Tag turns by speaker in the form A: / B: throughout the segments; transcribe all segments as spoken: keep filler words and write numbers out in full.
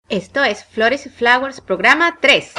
A: Esto es Flores y Flowers, programa tres.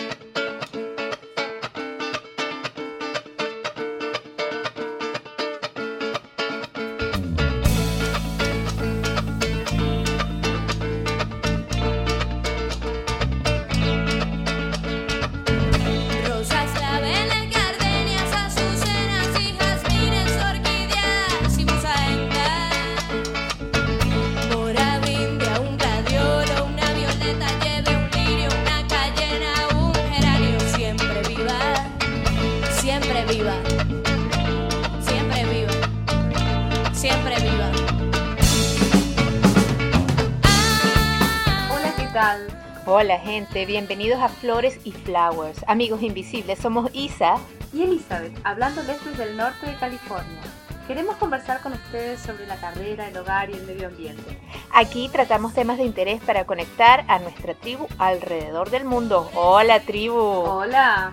A: Hola gente, bienvenidos a Flores y Flowers. Amigos invisibles, somos Isa
B: y Elizabeth, hablándoles desde el norte de California. Queremos conversar con ustedes sobre la carrera, el hogar y el medio ambiente.
A: Aquí tratamos temas de interés para conectar a nuestra tribu alrededor del mundo. ¡Hola, tribu!
B: ¡Hola!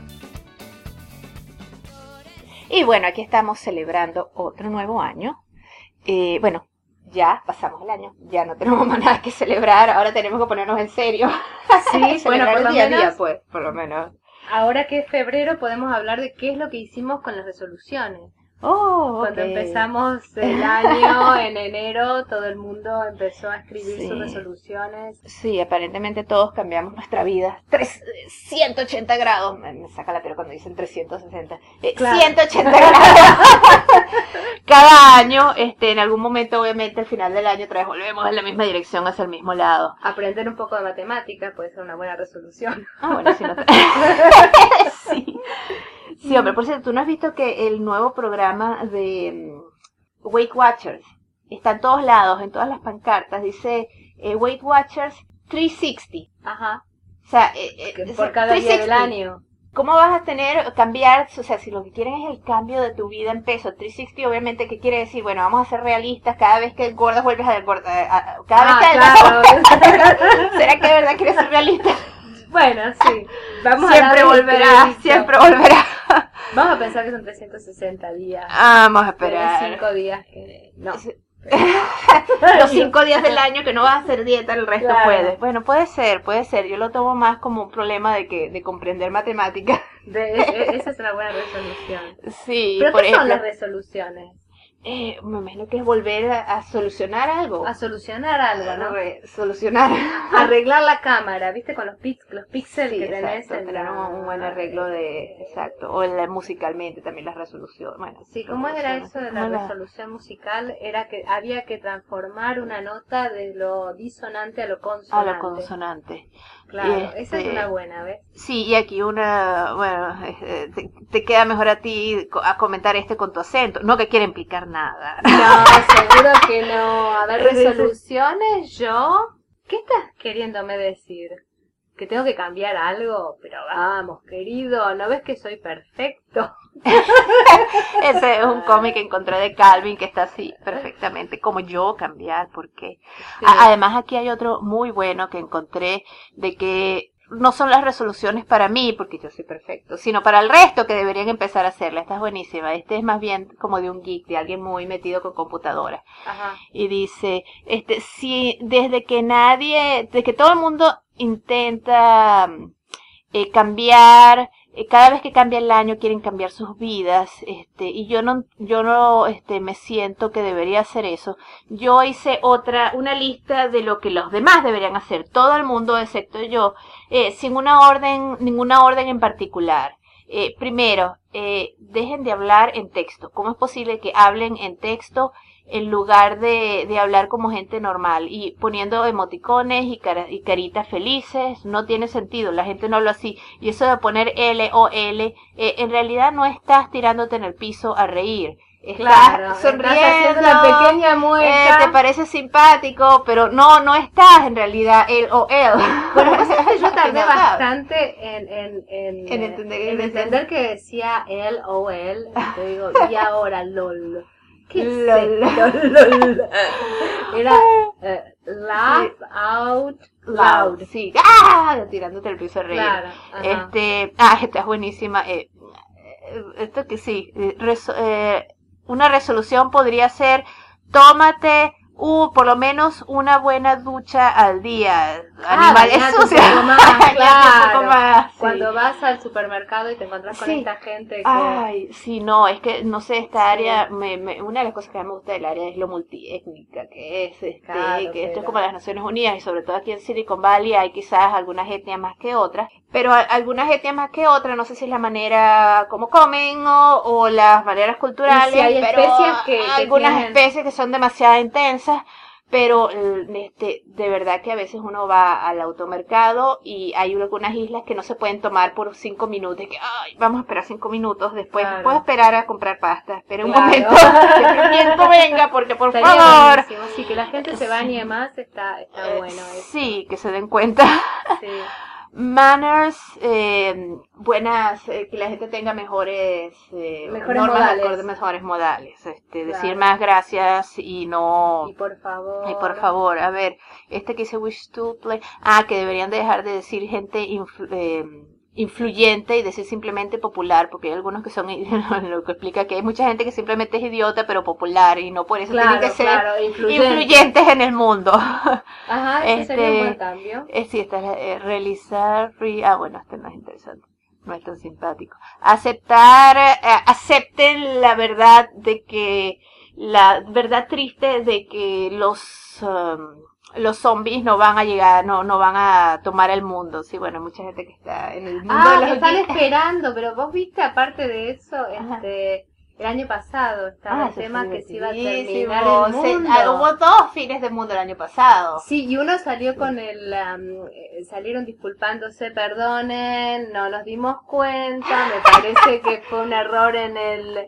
A: Y bueno, aquí estamos celebrando otro nuevo año. Eh, bueno, ya pasamos el año, ya no tenemos más nada que celebrar, ahora tenemos que ponernos en serio.
B: Sí, bueno, por lo
A: día
B: menos,
A: a día, pues, por lo menos.
B: Ahora que es febrero podemos hablar de qué es lo que hicimos con las resoluciones.
A: Oh,
B: Cuando
A: okay.
B: empezamos el año, en enero, todo el mundo empezó a escribir
A: Sí.
B: sus resoluciones.
A: Sí, aparentemente todos cambiamos nuestra vida. ciento ochenta grados. Me, me saca la piel cuando dicen trescientos sesenta. Eh,
B: Claro.
A: ciento ochenta grados. Cada año, este, en algún momento, obviamente, al final del año, otra vez volvemos en la misma dirección, hacia el mismo lado.
B: Aprender un poco de matemáticas puede ser una buena resolución.
A: Ah, bueno, si no te... sí. Sí, hombre, por cierto, ¿tú no has visto que el nuevo programa de um, Weight Watchers está en todos lados, en todas las pancartas? Dice eh, Weight Watchers trescientos sesenta.
B: Ajá.
A: O sea, eh, eh,
B: Que
A: o
B: por
A: sea,
B: cada día del
A: trescientos sesenta.
B: año.
A: ¿Cómo vas a tener, cambiar, o sea, si lo que quieren es el cambio de tu vida en peso? trescientos sesenta, obviamente, ¿qué quiere decir? Bueno, vamos a ser realistas, cada vez que engordas vuelves a engordar, a- a- cada
B: Ah,
A: vez que
B: claro.
A: adelgazas, ¿será que de verdad quieres ser realista?
B: Bueno, sí. Vamos
A: Siempre
B: a darle
A: volverá,
B: crédito.
A: siempre volverá.
B: Vamos a pensar que son trescientos sesenta días.
A: Vamos a
B: Pero
A: esperar.
B: cinco días que... No.
A: Los cinco días del año que no vas a hacer dieta, el resto
B: Claro.
A: puedes. Bueno, puede ser, puede ser. Yo lo tomo más como un problema de que de comprender matemáticas.
B: De, e- esa es una buena resolución.
A: Sí,
B: ¿Pero
A: por
B: qué son
A: ejemplo,
B: las resoluciones?
A: eh, me imagino que es volver a, a solucionar algo.
B: A solucionar algo, ¿no?
A: Re- solucionar.
B: Arreglar la cámara, ¿viste? Con los, pix, los píxeles
A: Sí,
B: que tenés
A: exacto,
B: en
A: tener
B: la...
A: un, un buen arreglo de, exacto, o en la- musicalmente también las resoluciones. Bueno,
B: Sí, ¿cómo era eso de la
A: ¿Cómo era?
B: resolución musical? Era que había que transformar una nota de lo disonante a lo
A: A
B: consonante.
A: lo consonante.
B: Claro,
A: Y
B: esa es
A: este-
B: una buena, ¿ves?
A: Sí, y aquí una, bueno, eh, te, te queda mejor a ti co- a comentar este con tu acento, no que quiere implicar nada.
B: No, seguro que no. A ver, resoluciones, yo... ¿Qué estás queriéndome decir? ¿Que tengo que cambiar algo? Pero vamos, querido, ¿no ves que soy perfecto?
A: Ese es un cómic que encontré de Calvin que está así perfectamente, como yo cambiar, porque
B: Sí.
A: A- además aquí hay otro muy bueno que encontré de que no son las resoluciones para mí, porque yo soy perfecto, sino para el resto que deberían empezar a hacerla. Esta es buenísima. Este es más bien como de un geek, de alguien muy metido con computadora.
B: Ajá.
A: Y dice, este, si desde que nadie, desde que todo el mundo intenta mm, eh, cambiar, eh, cada vez que cambia el año quieren cambiar sus vidas, este, y yo no, yo no, este, me siento que debería hacer eso. Yo hice otra, una lista de lo que los demás deberían hacer, todo el mundo excepto yo, eh, sin una orden, ninguna orden en particular. Eh, primero, eh, dejen de hablar en texto. ¿Cómo es posible que hablen en texto en lugar de, de hablar como gente normal y poniendo emoticones y, cara, y caritas felices? No tiene sentido, la gente no habla así. Y eso de poner L o L, eh, en realidad no estás tirándote en el piso a reír. Estás
B: Claro,
A: sonriendo,
B: estás haciendo una pequeña mueca.
A: eh, te parece simpático, pero no, no estás en realidad él o él.
B: Bueno, pues es que yo tardé
A: No sabes.
B: bastante en, en, en,
A: En
B: eh,
A: entender-
B: en
A: en
B: entender que decía él o él. Y te digo, y ahora lol. ¿Qué es
A: Lol.
B: esto? Lol. Era eh, laugh out loud.
A: Sí, ¡ah! Tirándote el piso a reír.
B: Claro. Ajá.
A: Este, ah, esta es buenísima. Eh, eh, esto que sí, eh, reso- eh, una resolución podría ser, tómate Uh, por lo menos una buena ducha al día.
B: Ah,
A: Animales
B: bañate un
A: sucios.
B: poco más,
A: Bañate un
B: claro.
A: poco más, sí.
B: Cuando vas al supermercado y te encontrás con
A: Sí.
B: esta gente que...
A: Ay, sí, no, es que, no sé, esta
B: Sí.
A: área, me, me, una de las cosas que más me gusta del área es lo multiétnica que es, este,
B: Claro,
A: que esto es
B: pero-
A: como las Naciones Unidas, y sobre todo aquí en Silicon Valley hay quizás algunas etnias más que otras, pero a- algunas etnias más que otras, no sé si es la manera como comen o, o las maneras culturales,
B: Y si hay
A: pero
B: especies que- que
A: algunas
B: tienen-
A: especies que son demasiado intensas. Pero este, de verdad que a veces uno va al automercado y hay algunas islas que no se pueden tomar por cinco minutos. Que, ay, vamos a esperar cinco minutos. Después
B: Claro.
A: puedo esperar a comprar pasta. Espera un
B: Claro.
A: momento que el viento venga, porque por
B: Estaría
A: favor.
B: buenísimo. Sí, que la gente se bañe más está, está
A: Eh,
B: bueno. eso.
A: sí, que se den cuenta.
B: Sí.
A: Manners, eh, buenas, eh, que la gente tenga mejores, eh,
B: Mejores
A: normas de
B: modales.
A: acorde, mejores modales. Este, decir
B: Claro.
A: más gracias y no.
B: Y por favor.
A: Ay, por favor, a ver, este que dice wish to play, ah, que deberían de dejar de decir gente influ- eh, influyente y decir simplemente popular, porque hay algunos que son, lo que explica que hay mucha gente que simplemente es idiota pero popular y no por eso
B: Claro,
A: tienen que ser
B: claro, influyente.
A: influyentes en el mundo.
B: Ajá, ese sería un
A: Este,
B: buen cambio.
A: Eh, sí, esta es la- eh, realizar, free, ah, bueno, este no es interesante. No es tan simpático. Aceptar, eh, acepten la verdad de que, la verdad triste de que los, um, los zombies no van a llegar, no, no van a tomar el mundo. Sí, bueno, hay mucha gente que está en el mundo
B: Ah,
A: de
B: que
A: los
B: están
A: geeks.
B: esperando, pero vos viste, aparte de eso,
A: Ajá.
B: este, el año pasado estaba
A: Ah,
B: el
A: eso
B: tema
A: fue
B: que se iba a
A: divertidísimo.
B: terminar el
A: Se-
B: mundo.
A: ah, hubo dos fines de mundo el año pasado.
B: Sí, y uno salió con el, um, eh, salieron disculpándose, perdonen, no nos dimos cuenta, me parece que fue un error en el...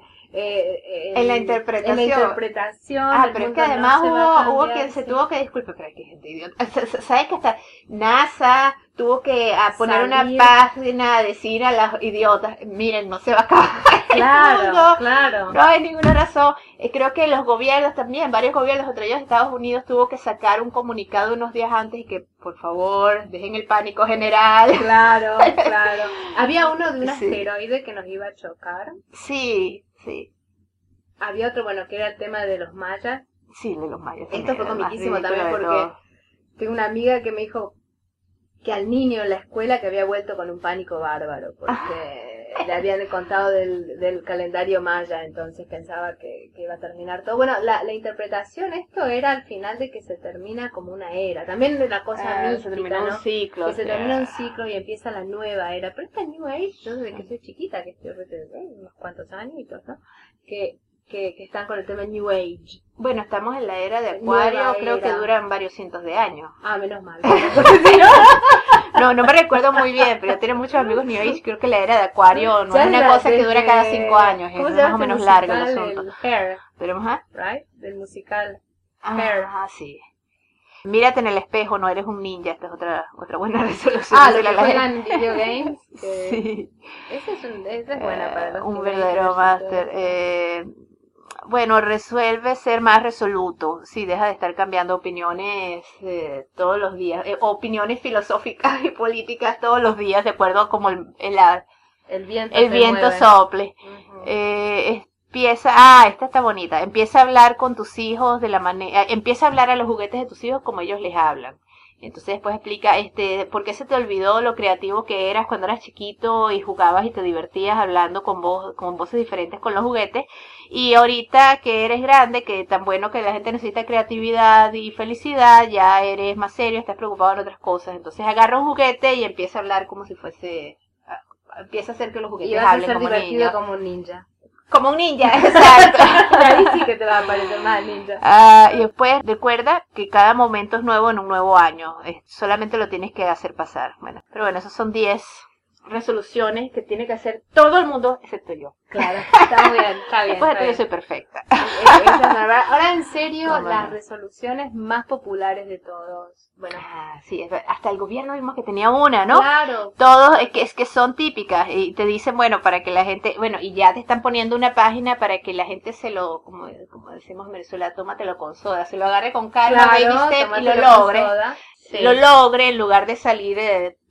B: eh,
A: En la interpretación.
B: En la interpretación.
A: Ah,
B: el
A: pero es
B: mundo
A: que
B: no
A: además
B: se va a
A: hubo, hubo
B: cambiar,
A: quien se
B: sí.
A: tuvo que disculpar, pero es que hay gente idiota. S- s- ¿Sabes que hasta NASA tuvo que a poner
B: Salir.
A: una página a decir a los idiotas, miren, no se va a acabar el
B: Claro,
A: mundo?
B: claro.
A: No hay ninguna razón. Eh, creo que los gobiernos también, varios gobiernos, entre ellos Estados Unidos, tuvo que sacar un comunicado unos días antes y que, por favor, dejen el pánico general.
B: Claro, claro. Había uno de un
A: Sí.
B: asteroide que nos iba a chocar.
A: Sí, sí,
B: Había otro, bueno, que era el tema de los mayas.
A: sí, de los mayas.
B: Esto fue
A: también, el más
B: comiquísimo
A: ridículo
B: también
A: de
B: porque
A: todo.
B: tengo una amiga que me dijo que al niño en la escuela que había vuelto con un pánico bárbaro porque le habían contado del, del calendario maya, entonces pensaba que, que iba a terminar todo. Bueno, la, la interpretación, esto era al final de que se termina como una era. También de la cosa
A: Ah, se
B: mística,
A: terminó
B: ¿no?
A: un ciclo.
B: Que se
A: o sea.
B: termina un ciclo y empieza la nueva era. Pero esta New Age, yo desde que soy chiquita, que estoy eh, unos cuantos añitos, ¿no? Que, que, que están con el tema New Age.
A: Bueno, estamos en la era de
B: Nueva
A: Acuario, creo que
B: era.
A: duran varios cientos de años.
B: Ah, menos mal. Porque si no,
A: No, no me recuerdo muy bien, pero tengo muchos amigos New Age, creo que la era de Acuario no
B: ya
A: es una
B: la-
A: cosa que dura
B: desde-
A: cada cinco años, es
B: ¿cómo se
A: más
B: llama
A: o menos
B: este
A: largo el
B: musical?
A: asunto.
B: El Hair,
A: Tenemos, ¿ah?
B: right? Del musical. Hair.
A: Ah, sí. Mírate en el espejo, no eres un ninja, esta es otra otra buena resolución.
B: Ah, lo
A: de
B: que
A: la
B: juegan video games. Que
A: Sí.
B: Esa es, un, esa es buena para
A: Eh,
B: los
A: un
B: teenagers
A: verdadero
B: y
A: máster.
B: todo.
A: Eh, bueno, resuelve ser más resoluto. Sí, deja de estar cambiando opiniones eh, todos los días. Eh, opiniones filosóficas y políticas todos los días, de acuerdo a como el, el,
B: El viento,
A: el
B: se
A: viento
B: mueve.
A: sople.
B: Ujú.
A: Eh, empieza, ah, esta está bonita. Empieza a hablar con tus hijos de la manera, empieza a hablar a los juguetes de tus hijos como ellos les hablan. Entonces después explica, este, por qué se te olvidó lo creativo que eras cuando eras chiquito y jugabas y te divertías hablando con voz, con voces diferentes con los juguetes. Y ahorita que eres grande, que tan bueno que la gente necesita creatividad y felicidad, ya eres más serio, estás preocupado en otras cosas. Entonces agarra un juguete y empieza a hablar como si fuese, ah, empieza a hacer que los
B: Y
A: juguetes
B: vas a
A: hablen
B: ser
A: como
B: divertido
A: niños.
B: como un ninja.
A: Como un ninja, exacto.
B: Y ahí sí que te va a parecer más ninja.
A: Ah, y después recuerda que cada momento es nuevo en un nuevo año. Es- solamente lo tienes que hacer pasar. Bueno, pero bueno, esos son diez resoluciones que tiene que hacer todo el mundo, excepto yo.
B: Claro, está muy bien, está bien.
A: Después
B: está
A: de todo yo
B: bien.
A: soy perfecta.
B: Esa es la verdad. Ahora en serio,
A: No, no,
B: las
A: no.
B: resoluciones más populares de todos. Bueno,
A: Ah, sí, es ver- hasta el gobierno vimos que tenía una, ¿no?
B: claro.
A: Todos es que, es que son típicas y te dicen, bueno, para que la gente, bueno, y ya te están poniendo una página para que la gente se lo, como, como decimos en Venezuela, tómatelo con soda, se lo agarre con calma, baby step, y lo
B: tómatelo con
A: logre.
B: soda. Sí.
A: Lo logre en lugar de salir eh,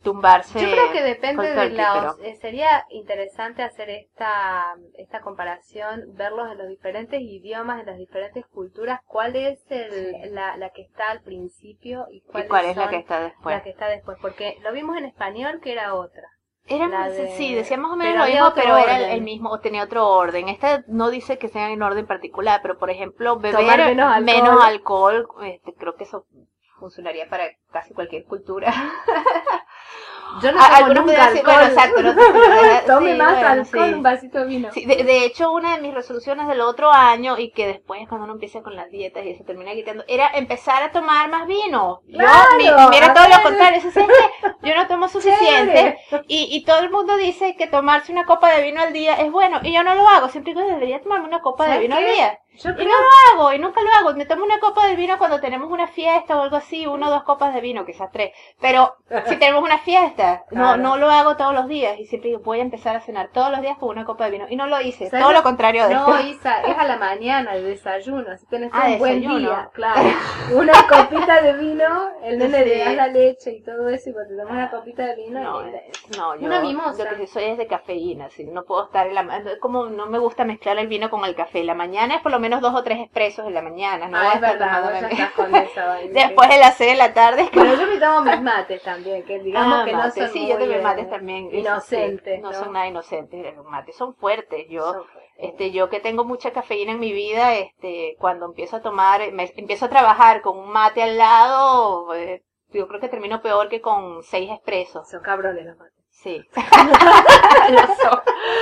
A: tumbarse.
B: Yo creo que depende
A: con
B: de
A: Turkey,
B: los...
A: pero-
B: eh, sería interesante hacer esta, esta comparación, verlos en los diferentes idiomas, en las diferentes culturas, cuál es el,
A: Sí.
B: la, la que está al principio y
A: ¿Y
B: cuál,
A: cuál es la
B: son
A: que está después?
B: la que está después. Porque lo vimos en español que era otra.
A: Era,
B: La de-
A: sí, decía más o menos
B: pero
A: lo
B: había
A: mismo,
B: otro
A: pero era el,
B: orden.
A: el mismo, o tenía otro orden. Esta no dice que sean en orden particular, pero por ejemplo, beber
B: Tomar menos alcohol.
A: menos alcohol, este, creo que eso funcionaría para casi cualquier cultura.
B: Yo no
A: A-
B: tomo
A: algunos
B: nunca
A: podrían decir,
B: alcohol.
A: bueno, exacto, no te-
B: Tome
A: sí,
B: más
A: bueno,
B: alcohol,
A: sí.
B: un vasito de vino.
A: Sí, de, de hecho, una de mis resoluciones del otro año, y que después cuando uno empieza con las dietas y se termina quitando, era empezar a tomar más vino. Yo,
B: ¡Claro!
A: mi- mira todo
B: A
A: lo
B: ver.
A: contrario, eso sí es que yo no tomo suficiente,
B: Chévere.
A: y, y todo el mundo dice que tomarse una copa de vino al día es bueno, y yo no lo hago, siempre digo, debería tomarme una copa de
B: ¿Sabes
A: vino
B: qué?
A: al día.
B: Yo
A: Y
B: creo
A: no lo hago, y nunca lo hago. Me tomo una copa de vino cuando tenemos una fiesta o algo así, una o dos copas de vino, quizás tres. Pero si tenemos una fiesta, no,
B: Claro.
A: no lo hago todos los días. Y siempre digo, voy a empezar a cenar todos los días con una copa de vino. Y no lo hice,
B: ¿Sabes
A: todo
B: lo-
A: lo contrario de
B: No,
A: esto.
B: Isa, es a la mañana el desayuno, así tenés
A: Ah,
B: un buen
A: desayuno.
B: día, claro. Una copita de vino, el nene
A: Sí.
B: le da la leche y todo eso, y cuando te tomas una copita de vino,
A: No,
B: y-
A: eh, no, yo
B: Una mimosa.
A: lo que sí soy es de cafeína, sí, no puedo estar en la ma- como no me gusta mezclar el vino con el café. La mañana es por lo menos dos o tres expresos en la mañana, no voy
B: ah,
A: a
B: es
A: estar
B: verdad, vos
A: tomándome-
B: ya estás con esa vaina.
A: Después de las seis de la tarde es como...
B: Bueno, yo me tomo mis mates también, que digamos
A: Ah,
B: que no
A: mate,
B: son
A: sí,
B: muy,
A: yo también
B: eh,
A: mates también. eso sí,
B: inocentes,
A: no,
B: ¿no?
A: son nada inocentes, los mates son fuertes. Yo,
B: Son-
A: este, yo que tengo mucha cafeína en mi vida, este, cuando empiezo a tomar, me, empiezo a trabajar con un mate al lado, eh, yo creo que termino peor que con seis expresos.
B: Son cabrones los mates.
A: Sí. Lo son.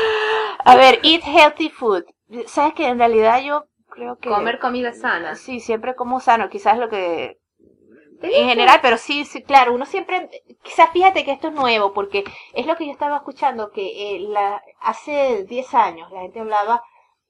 A: A ver, eat healthy food. ¿Sabes que en realidad yo creo que
B: Comer comida sana.
A: sí, siempre como sano, quizás lo que
B: ¿Te
A: en
B: dije?
A: general, pero sí, sí, claro, uno siempre, quizás fíjate que esto es nuevo, porque es lo que yo estaba escuchando, que eh, la, hace diez años la gente hablaba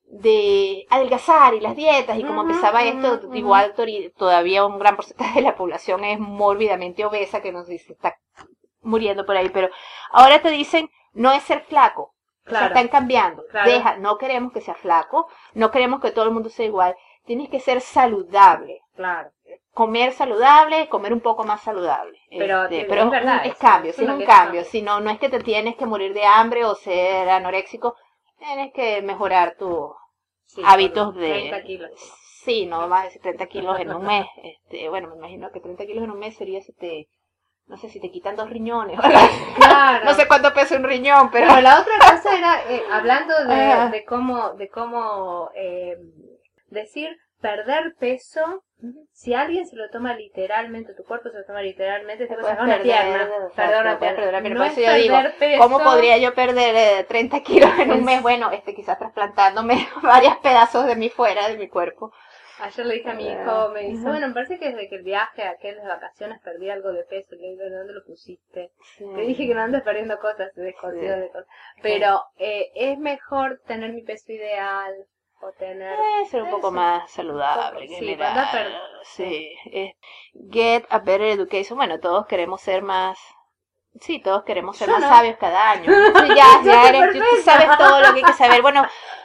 A: de adelgazar y las dietas, y como
B: Ujú,
A: empezaba
B: ujú,
A: esto,
B: ujú.
A: igual tori- todavía un gran porcentaje de la población es mórbidamente obesa, que nos dice, está muriendo por ahí, pero ahora te dicen, no es ser flaco. O sea,
B: Claro.
A: están cambiando.
B: Claro.
A: Deja, no queremos que sea flaco, no queremos que todo el mundo sea igual. Tienes que ser saludable.
B: Claro.
A: Comer saludable, comer un poco más saludable.
B: Pero
A: Este,
B: es
A: pero es, un-
B: verdad
A: es
B: eso,
A: cambio,
B: es
A: sí es
B: una
A: un
B: que-
A: cambio. Si no, no es que te tienes que morir de hambre o ser anoréxico, tienes que mejorar tus
B: Sí,
A: hábitos
B: con
A: de...
B: treinta kilos.
A: Sí, no más de treinta kilos en un mes. Este, bueno, me imagino que treinta kilos en un mes sería si te... No sé, si te quitan dos riñones.
B: Claro.
A: No sé cuánto pesa un riñón, pero...
B: Pero la otra cosa era, eh, hablando de,
A: Ah.
B: de cómo, de cómo eh, decir perder peso, si alguien se lo toma literalmente, tu cuerpo se lo toma literalmente, te puede
A: Puedes
B: sacar una
A: perder,
B: pierna,
A: exacto,
B: perder una
A: puedes
B: pierna.
A: perder una pierna.
B: No
A: Por
B: es
A: eso yo digo,
B: perder peso.
A: ¿cómo podría yo perder eh, treinta kilos en un
B: Es-
A: mes? Bueno, este quizás trasplantándome varios pedazos de mi fuera, de mi cuerpo.
B: Ayer le dije a mi
A: Ah,
B: hijo, me dice,
A: ujú.
B: bueno, me parece que desde que el viaje, aquel de vacaciones, perdí algo de peso. Le digo, ¿dónde lo pusiste? Le dije que no andes perdiendo cosas, se desconsideró
A: Sí.
B: de cosas. Pero eh, es mejor tener mi peso ideal o tener...
A: Eh, ser un poco
B: Eso.
A: más saludable. en
B: Sí,
A: general.
B: cuando per-
A: Sí. eh, get a better education. Bueno, todos queremos ser más... Sí, todos queremos ser
B: Yo
A: más
B: no.
A: sabios cada año. Sí, ya,
B: Yo
A: ya
B: soy
A: eres, tú
B: perfecta.
A: sabes todo lo que hay que saber. Bueno,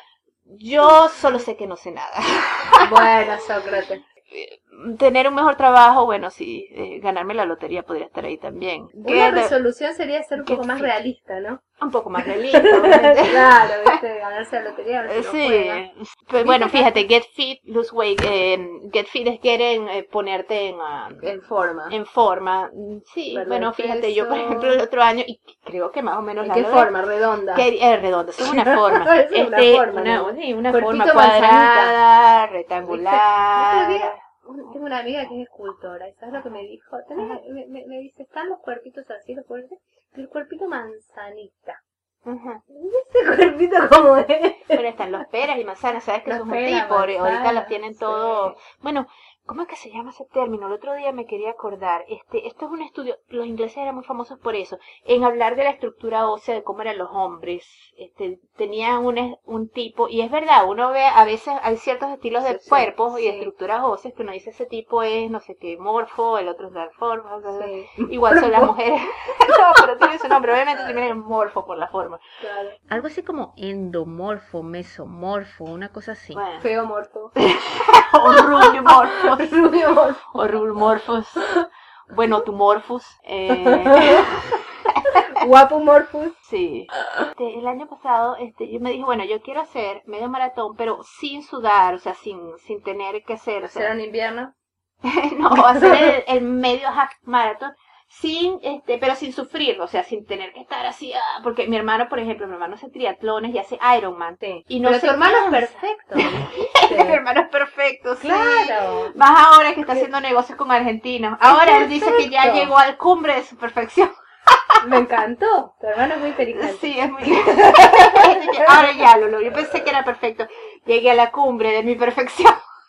A: yo solo sé que no sé nada.
B: Bueno, Sócrates.
A: Tener un mejor trabajo, bueno, sí, eh, ganarme la lotería podría estar ahí también.
B: Una
A: Get a-
B: resolución sería ser un
A: Get
B: poco más
A: fit.
B: realista, ¿no?
A: un poco más realista, obviamente.
B: Claro, viste, ganarse la lotería. a ver
A: Eh,
B: si lo
A: Sí,
B: juega.
A: pero bueno, fíjate, get fit, lose weight, eh, get fit es get en, eh, ponerte en, ah,
B: En forma.
A: en forma. Mm, Sí,
B: Perder
A: bueno, fíjate, yo por
B: peso.
A: ejemplo el otro año, y creo que más o menos
B: ¿En
A: la
B: qué
A: logré,
B: forma? Redonda.
A: que es redonda, es una forma.
B: Es una
A: Este,
B: forma,
A: una,
B: ¿no?
A: sí, una
B: Cuerpito
A: forma cuadrada,
B: manzanita.
A: rectangular.
B: El otro día, un- tengo una amiga que es escultora, ¿y sabes lo que me dijo? Tenés- me, me, me dice, están los cuerpitos así, los cuerpitos, el cuerpito manzanita.
A: Ujú.
B: ¿Ese cuerpito cómo es?
A: Bueno, están los peras y manzanas, ¿sabes que
B: Los
A: eso es un
B: peras,
A: tipo? Ahorita
B: manzanas,
A: las tienen
B: sí.
A: todo. Bueno, ¿cómo es que se llama ese término? El otro día me quería acordar. Este, esto es un estudio, los ingleses eran muy famosos por eso, en hablar de la estructura ósea, de cómo eran los hombres. Este, tenían un, es- un tipo, y es verdad, uno ve, a veces hay ciertos estilos de
B: Sí, sí,
A: cuerpos y
B: sí.
A: estructuras óseas que uno dice ese tipo es, no sé qué, morfo, el otro es darformo,
B: Sí.
A: igual son las mujeres. No, pero tiene su nombre, obviamente también es morfo por la forma.
B: Claro.
A: Algo así como endomorfo, mesomorfo, una cosa así.
B: Bueno. Feo morfo.
A: O rubiomorfos.
B: Rubio morfo.
A: O rubomorfos. Bueno, tumorfos. Eh,
B: Guapo Morphus.
A: Sí. Este, el año pasado, este, yo me dije, bueno, yo quiero hacer medio maratón, pero sin sudar, o sea, sin, sin tener que hacer, o sea,
B: ¿Será en invierno?
A: no, hacer el, el medio half marathon sin, este, pero sin sufrir, o sea, sin tener que estar así, ah, porque mi hermano, por ejemplo, mi hermano hace triatlones y hace Ironman.
B: Sí.
A: Y no
B: Pero
A: se
B: tu hermano
A: cansa.
B: es perfecto.
A: Mi hermano es perfecto, sí.
B: Claro.
A: Más ahora que está haciendo negocios con argentinos. Ahora él dice que ya
B: perfecto.
A: llegó al cumbre de su perfección.
B: Me encantó. Tu hermano es muy inteligente.
A: Sí, es muy... Ahora ya lo logré. Yo pensé que era perfecto. Llegué a la cumbre de mi perfección.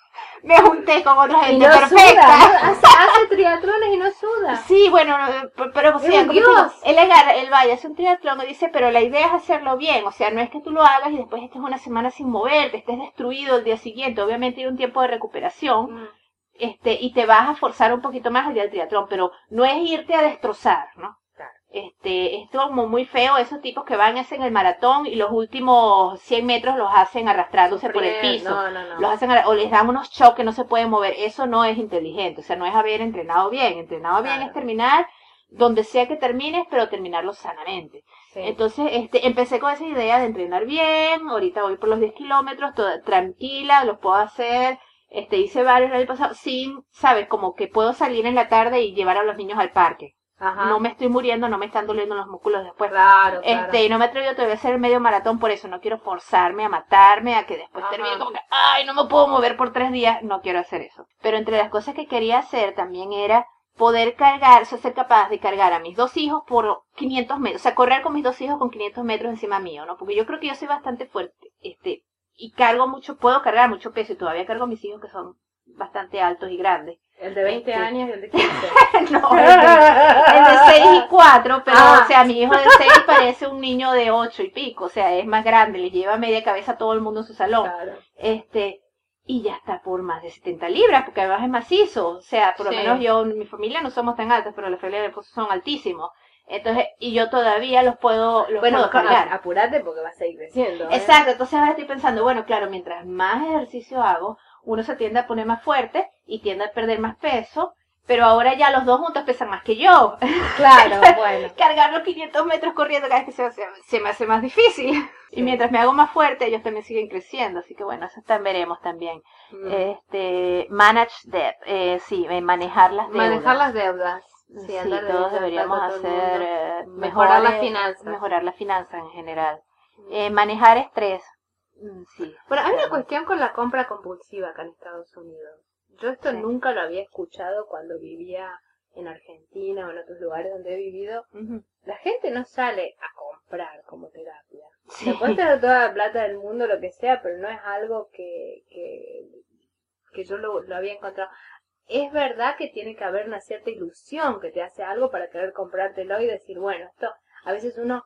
A: Me junté con otra
B: Y
A: gente
B: no
A: perfecta.
B: suda, ¿no? Hace, hace triatlones y no suda.
A: Sí, bueno, no, p- pero o
B: Es
A: sea,
B: un
A: como te digo,
B: dios.
A: él agarra, él vaya, hace un triatlón y dice, pero la idea es hacerlo bien, o sea, no es que tú lo hagas y después estés una semana sin moverte, estés destruido el día siguiente, obviamente hay un tiempo de recuperación,
B: Mm.
A: este, y te vas a forzar un poquito más el día del triatlón, pero no es irte a destrozar, ¿no?
B: Claro.
A: Este, es como muy feo esos tipos que van, hacen el maratón y los últimos cien metros los hacen arrastrándose por el
B: Sufrir,
A: piso.
B: No, no, no.
A: Los hacen, o les dan unos shocks que no se pueden mover. Eso no es inteligente, o sea, no es haber entrenado bien. Entrenado bien
B: Claro.
A: es terminar donde sea que termines, pero terminarlo sanamente.
B: Sí.
A: Entonces, este, empecé con esa idea de entrenar bien. Ahorita voy por los diez kilómetros, toda, tranquila, los puedo hacer. Este, hice varios el año pasado sin, sabes, como que puedo salir en la tarde y llevar a los niños al parque.
B: Ajá.
A: No me estoy muriendo, no me están doliendo los músculos después.
B: Claro, claro.
A: Este, y no me he atrevido todavía a hacer el medio maratón por eso. No quiero forzarme a matarme, a que después
B: Ajá.
A: termine como que, ay, no me puedo mover por tres días. No quiero hacer eso. Pero entre las cosas que quería hacer también era poder cargar, o sea, ser capaz de cargar a mis dos hijos por quinientos metros. O sea, correr con mis dos hijos con quinientos metros encima mío, ¿no? Porque yo creo que yo soy bastante fuerte, este, y cargo mucho, puedo cargar mucho peso y todavía cargo a mis hijos que son bastante altos y grandes.
B: El de veinte
A: Este.
B: años y el de quince.
A: No, el de, el de seis y cuatro, pero
B: Ah.
A: o sea, mi hijo de seis parece un niño de ocho y pico, o sea, es más grande, le lleva media cabeza a todo el mundo en su salón.
B: Claro.
A: Este, y ya está por más de setenta libras, porque además es macizo, o sea, por lo
B: Sí.
A: menos yo, mi familia no somos tan altas, pero la familia de mi esposo son altísimos. Entonces, y yo todavía los puedo, los
B: Bueno,
A: puedo cargar.
B: a- apurate porque vas a seguir creciendo. ¿eh?
A: Exacto, entonces ahora estoy pensando, bueno, claro, mientras más ejercicio hago, uno se tiende a poner más fuerte y tiende a perder más peso, pero ahora ya los dos juntos pesan más que yo.
B: Claro, bueno.
A: Cargar los quinientos metros corriendo cada vez que se, se, se me hace más difícil.
B: Sí.
A: Y mientras me hago más fuerte, ellos también siguen creciendo, así que bueno, eso también veremos también.
B: Mm.
A: Este, manage debt, eh, sí, eh, manejar las deudas.
B: Manejar las deudas. Sí,
A: Sí,
B: andar de
A: todos
B: billete
A: deberíamos
B: a todo el
A: hacer,
B: mundo.
A: eh,
B: Mejorar las
A: mejores-
B: finanzas.
A: Mejorar las finanzas en general. Eh, manejar estrés. Mm, sí.
B: Bueno, hay una
A: claro.
B: cuestión con la compra compulsiva acá en Estados Unidos. Yo esto
A: Sí.
B: nunca lo había escuchado cuando vivía en Argentina o en otros lugares donde he vivido.
A: Ujú.
B: La gente no sale a comprar como terapia.
A: Sí.
B: Se puede tener toda la plata del mundo, lo que sea, pero no es algo que, que, que yo lo, lo había encontrado. Es verdad que tiene que haber una cierta ilusión que te hace algo para querer comprártelo y decir, bueno, esto a veces uno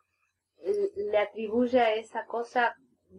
B: l- le atribuye a esa cosa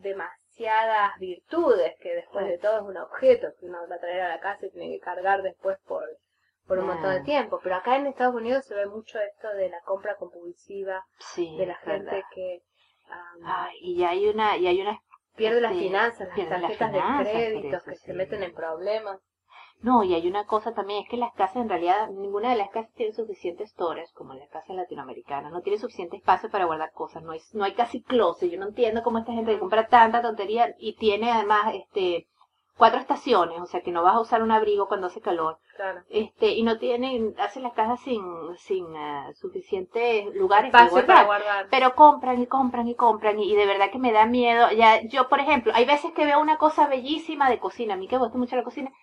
B: demasiadas virtudes, que después de todo es un objeto que uno va a traer a la casa y tiene que cargar después por, por un
A: Ah.
B: montón de tiempo. Pero acá en Estados Unidos se ve mucho esto de la compra compulsiva,
A: Sí,
B: de la
A: es
B: gente
A: verdad.
B: que um,
A: Ay, y ya hay una, y hay una,
B: pierde las
A: este,
B: finanzas, las
A: pierde las
B: tarjetas
A: finanzas
B: de
A: por
B: crédito,
A: eso,
B: que se
A: sí.
B: meten en problemas.
A: No, y hay una cosa también, es que las casas en realidad, ninguna de las casas tiene suficiente storage, como las casas latinoamericanas, no tiene suficiente espacio para guardar cosas, no hay, no hay casi closet, yo no entiendo cómo esta gente que compra tanta tontería y tiene además, este, cuatro estaciones, o sea que no vas a usar un abrigo cuando hace calor,
B: Claro.
A: este, y no tienen, hacen las casas sin, sin uh, suficientes lugares para
B: Espacio
A: guardar.
B: para guardar.
A: Pero compran y compran y compran y, y de verdad que me da miedo. Ya yo, por ejemplo, hay veces que veo una cosa bellísima de cocina, a mí que me gusta mucho la cocina,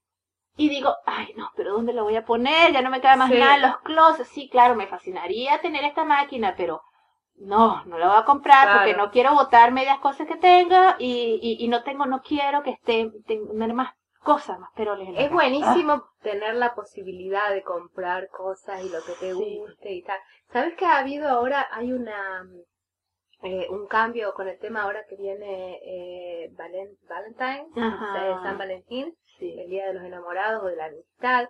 A: y digo, ay no, pero ¿dónde la voy a poner? Ya no me queda más
B: Sí.
A: nada en los closets. Sí, claro, me fascinaría tener esta máquina, pero no, no la voy a comprar
B: Claro.
A: porque no quiero botar medias cosas que tenga y, y, y no tengo, no quiero que esté, tener más cosas, más peroles en la
B: Es
A: casa.
B: buenísimo tener la posibilidad de comprar cosas y lo que te
A: Sí.
B: guste y tal. ¿Sabes que ha habido ahora, hay una eh, un cambio con el tema ahora que viene eh, Valen- Valentine's,
A: Ajá.
B: o sea, San Valentín,
A: Sí.
B: el Día de los Enamorados o de la amistad,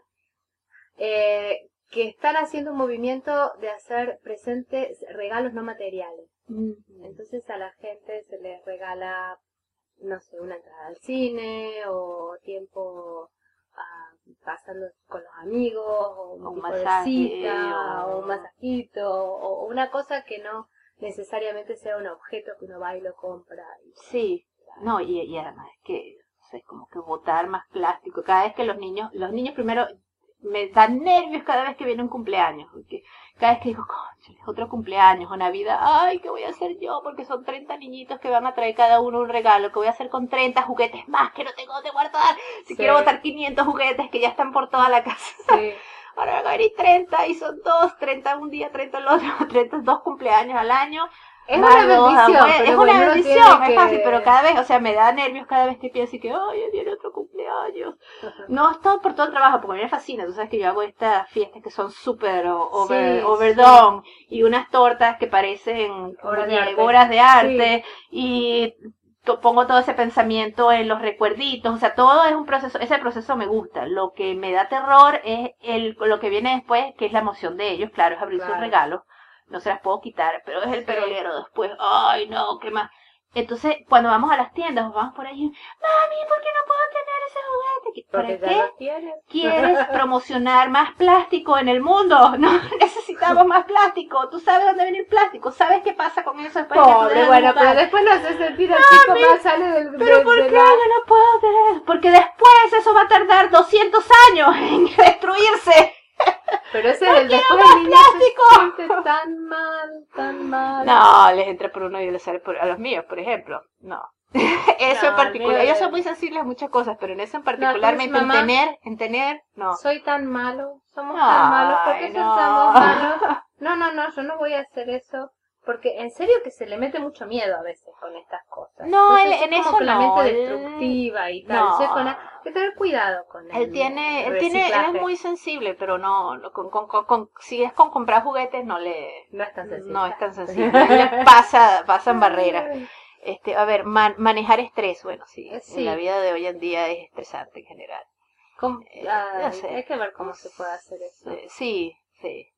B: eh, que están haciendo un movimiento de hacer presentes regalos no materiales.
A: Mm.
B: Entonces a la gente se les regala, no sé, una entrada al cine o tiempo ah, pasando con los amigos, o un,
A: O un
B: tipo de
A: masaje,
B: cita,
A: o-
B: o un masajito, o, o una cosa que no necesariamente sea un objeto que uno va y lo compra. Y,
A: Sí, no, y, y además es que, o sea, es como que botar más plástico. Cada vez que los niños, los niños primero, me dan nervios cada vez que viene un cumpleaños. Porque cada vez que digo, concha, otro cumpleaños o Navidad, ay, ¿qué voy a hacer yo? Porque son treinta niñitos que van a traer cada uno un regalo. ¿Qué voy a hacer con treinta juguetes más que no tengo donde guardar? Si
B: Sí.
A: quiero botar quinientos juguetes que ya están por toda la casa.
B: sí,
A: Ahora van a venir treinta y son dos, treinta un día, treinta el otro, treinta dos cumpleaños al año.
B: es
A: Más
B: una
A: dos
B: bendición,
A: abuelos.
B: pero
A: Es
B: bueno,
A: una
B: uno
A: bendición,
B: tiene
A: es
B: que-
A: fácil, pero cada vez, o sea, me da nervios cada vez que pienso que, ay, ya viene otro cumpleaños. No es todo por todo el trabajo, porque a mí me fascina. Tú sabes que yo hago estas fiestas que son súper o- over,
B: Sí,
A: overdone, y unas tortas que parecen
B: Obras de
A: muñe-
B: arte.
A: obras de arte, y to- pongo todo ese pensamiento en los recuerditos, o sea, todo es un proceso, ese proceso me gusta. Lo que me da terror es el, lo que viene después, que es la emoción de ellos, claro, es abrir sus
B: Claro.
A: regalos, no se las puedo quitar, pero es el
B: Sí.
A: perolero después, ay no, qué más. Entonces, cuando vamos a las tiendas, vamos por ahí, mami, ¿por qué no puedo tener ese juguete?
B: Porque
A: ¿Para
B: ya
A: qué
B: lo tienes.
A: quieres promocionar más plástico en el mundo? No necesitamos más plástico. Tú sabes dónde viene el plástico, sabes qué pasa con eso después que tú
B: Pobre,
A: dejas
B: bueno,
A: de
B: pero
A: usar.
B: después no hace sentir al chico más sale del
A: Pero
B: de-
A: ¿por
B: de
A: qué
B: la-
A: yo no puedo tener eso? Porque después eso va a tardar doscientos años en destruirse.
B: Pero ese
A: ¡No
B: del
A: quiero
B: después
A: más
B: el niño
A: plástico!
B: se siente tan mal, tan mal.
A: No, les entra por uno y les sale por a los míos, por ejemplo. No. Eso
B: No,
A: en particular.
B: el mío
A: Ellos
B: de-
A: son muy sensibles a muchas cosas, pero en eso en
B: ¿cómo
A: particularmente
B: se
A: en
B: llama?
A: tener, en tener, no.
B: Soy tan malo, somos tan malos, ¿por qué
A: Ay,
B: somos
A: no.
B: malos? No, no, no, yo no voy a hacer eso. Porque en serio que se le mete mucho miedo a veces con estas cosas.
A: No,
B: Entonces,
A: él- en
B: es como
A: eso
B: que la
A: no,
B: mente
A: él-
B: destructiva y tal.
A: no.
B: Entonces, con la- hay que tener cuidado con
A: Él
B: el
A: tiene, él tiene, él
B: reciclaje.
A: es muy sensible, pero no, no, con, con, con, con- si es con comprar juguetes no le,
B: No es tan sensible.
A: no es tan sensible. Él le pasa, pasan barreras. Este, a ver, man- manejar estrés, bueno, sí,
B: Sí.
A: en la vida de hoy en día es estresante en general.
B: ¿Cómo?
A: Eh,
B: Ay,
A: no sé.
B: hay que ver cómo se puede hacer eso.
A: Eh, Sí, sí.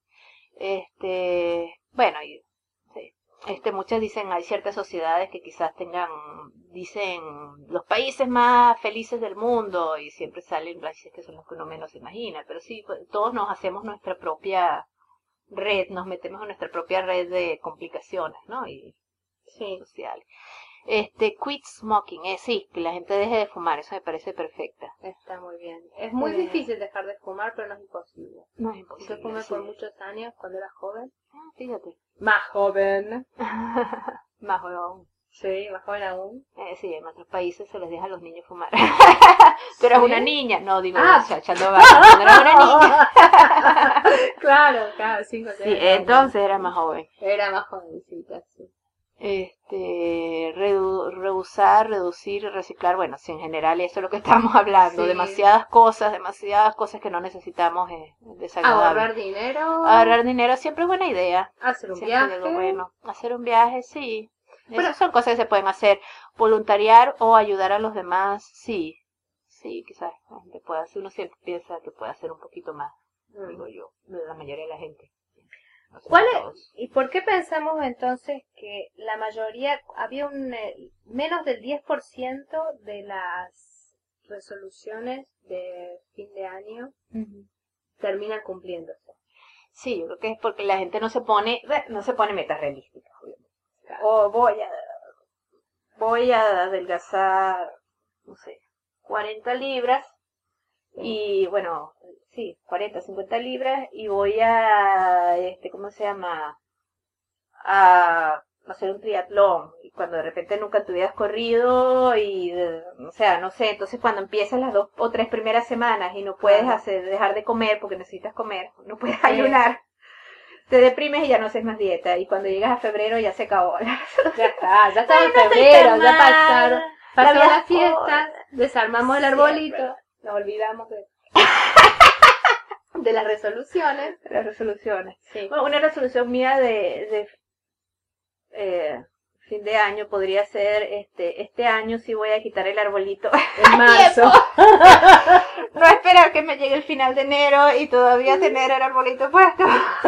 A: Este, bueno, y, sí. Este, muchas dicen, hay ciertas sociedades que quizás tengan, dicen, los países más felices del mundo, y siempre salen países que son los que uno menos se imagina, pero sí, pues, todos nos hacemos nuestra propia red, nos metemos en nuestra propia red de complicaciones, ¿no? Y
B: Sí.
A: sociales. Este, quit smoking, eh, sí, que la gente deje de fumar, eso me parece perfecta.
B: Está muy bien. Es muy
A: Eh.
B: difícil dejar de fumar, pero no es imposible.
A: No es
B: Yo
A: imposible.
B: fumé
A: sí.
B: por muchos años cuando era joven.
A: Ah, fíjate.
B: Más joven.
A: Más huevón.
B: Sí, más joven aún.
A: Eh, sí, en otros países se les deja a los niños fumar. Tú eras
B: ¿Sí?
A: una niña. No, digo,
B: Ah.
A: ya, echando barra, cuando eras una niña.
B: claro, claro, cinco
A: Sí, entonces era más joven.
B: Era más jovencita, sí.
A: Este, redu- reusar, reducir y reciclar. Bueno, sí, en general eso es lo que estamos hablando.
B: Sí.
A: Demasiadas cosas, demasiadas cosas que no necesitamos es desagradable.
B: Ahorrar dinero.
A: Ahorrar dinero siempre es buena idea.
B: Hacer un
A: Siempre
B: viaje.
A: digo, bueno, hacer un viaje, sí.
B: Pero-
A: Esas son cosas que se pueden hacer. Voluntariar o ayudar a los demás, sí. Sí, quizás la gente pueda hacer. Uno siempre piensa que puede hacer un poquito más,
B: Mm.
A: digo yo, de la mayoría de la gente. No sé
B: ¿Cuál
A: si
B: es-
A: todos.
B: ¿Y por qué pensamos entonces que la mayoría, había un eh, menos del diez por ciento de las resoluciones de fin de año terminan cumpliéndose?
A: Sí, yo creo que es porque la gente no se pone, no se pone metas realísticas, obviamente. O voy a, voy a adelgazar, no sé, cuarenta libras y bueno, sí, cuarenta, cincuenta libras y voy a, este, ¿cómo se llama? A hacer un triatlón y cuando de repente nunca te hubieras corrido y, eh, o sea, no sé, entonces cuando empiezas las dos o tres primeras semanas y no puedes
B: Claro.
A: hacer, dejar de comer porque necesitas comer, no puedes
B: Sí.
A: ayunar, te deprimes y ya no haces más dieta y cuando llegas a febrero ya se acabó.
B: Ya está, ya estaba en
A: No estoy
B: febrero,
A: tan
B: ya
A: mal.
B: pasaron. Pasó
A: vida
B: las
A: es
B: fiestas, desarmamos el
A: Siempre.
B: arbolito, nos olvidamos de, de las resoluciones.
A: Las resoluciones.
B: Sí.
A: Bueno, una resolución mía de, de eh, fin de año podría ser, este, este año sí voy a quitar el arbolito.
B: En marzo.
A: No esperar que me llegue el final de enero y todavía tener el arbolito puesto.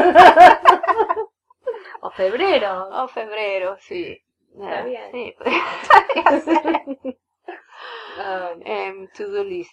B: O febrero.
A: O febrero, sí.
B: Está
A: Ah,
B: bien.
A: Sí, podría ser.
B: Ah,
A: Em, to-do list.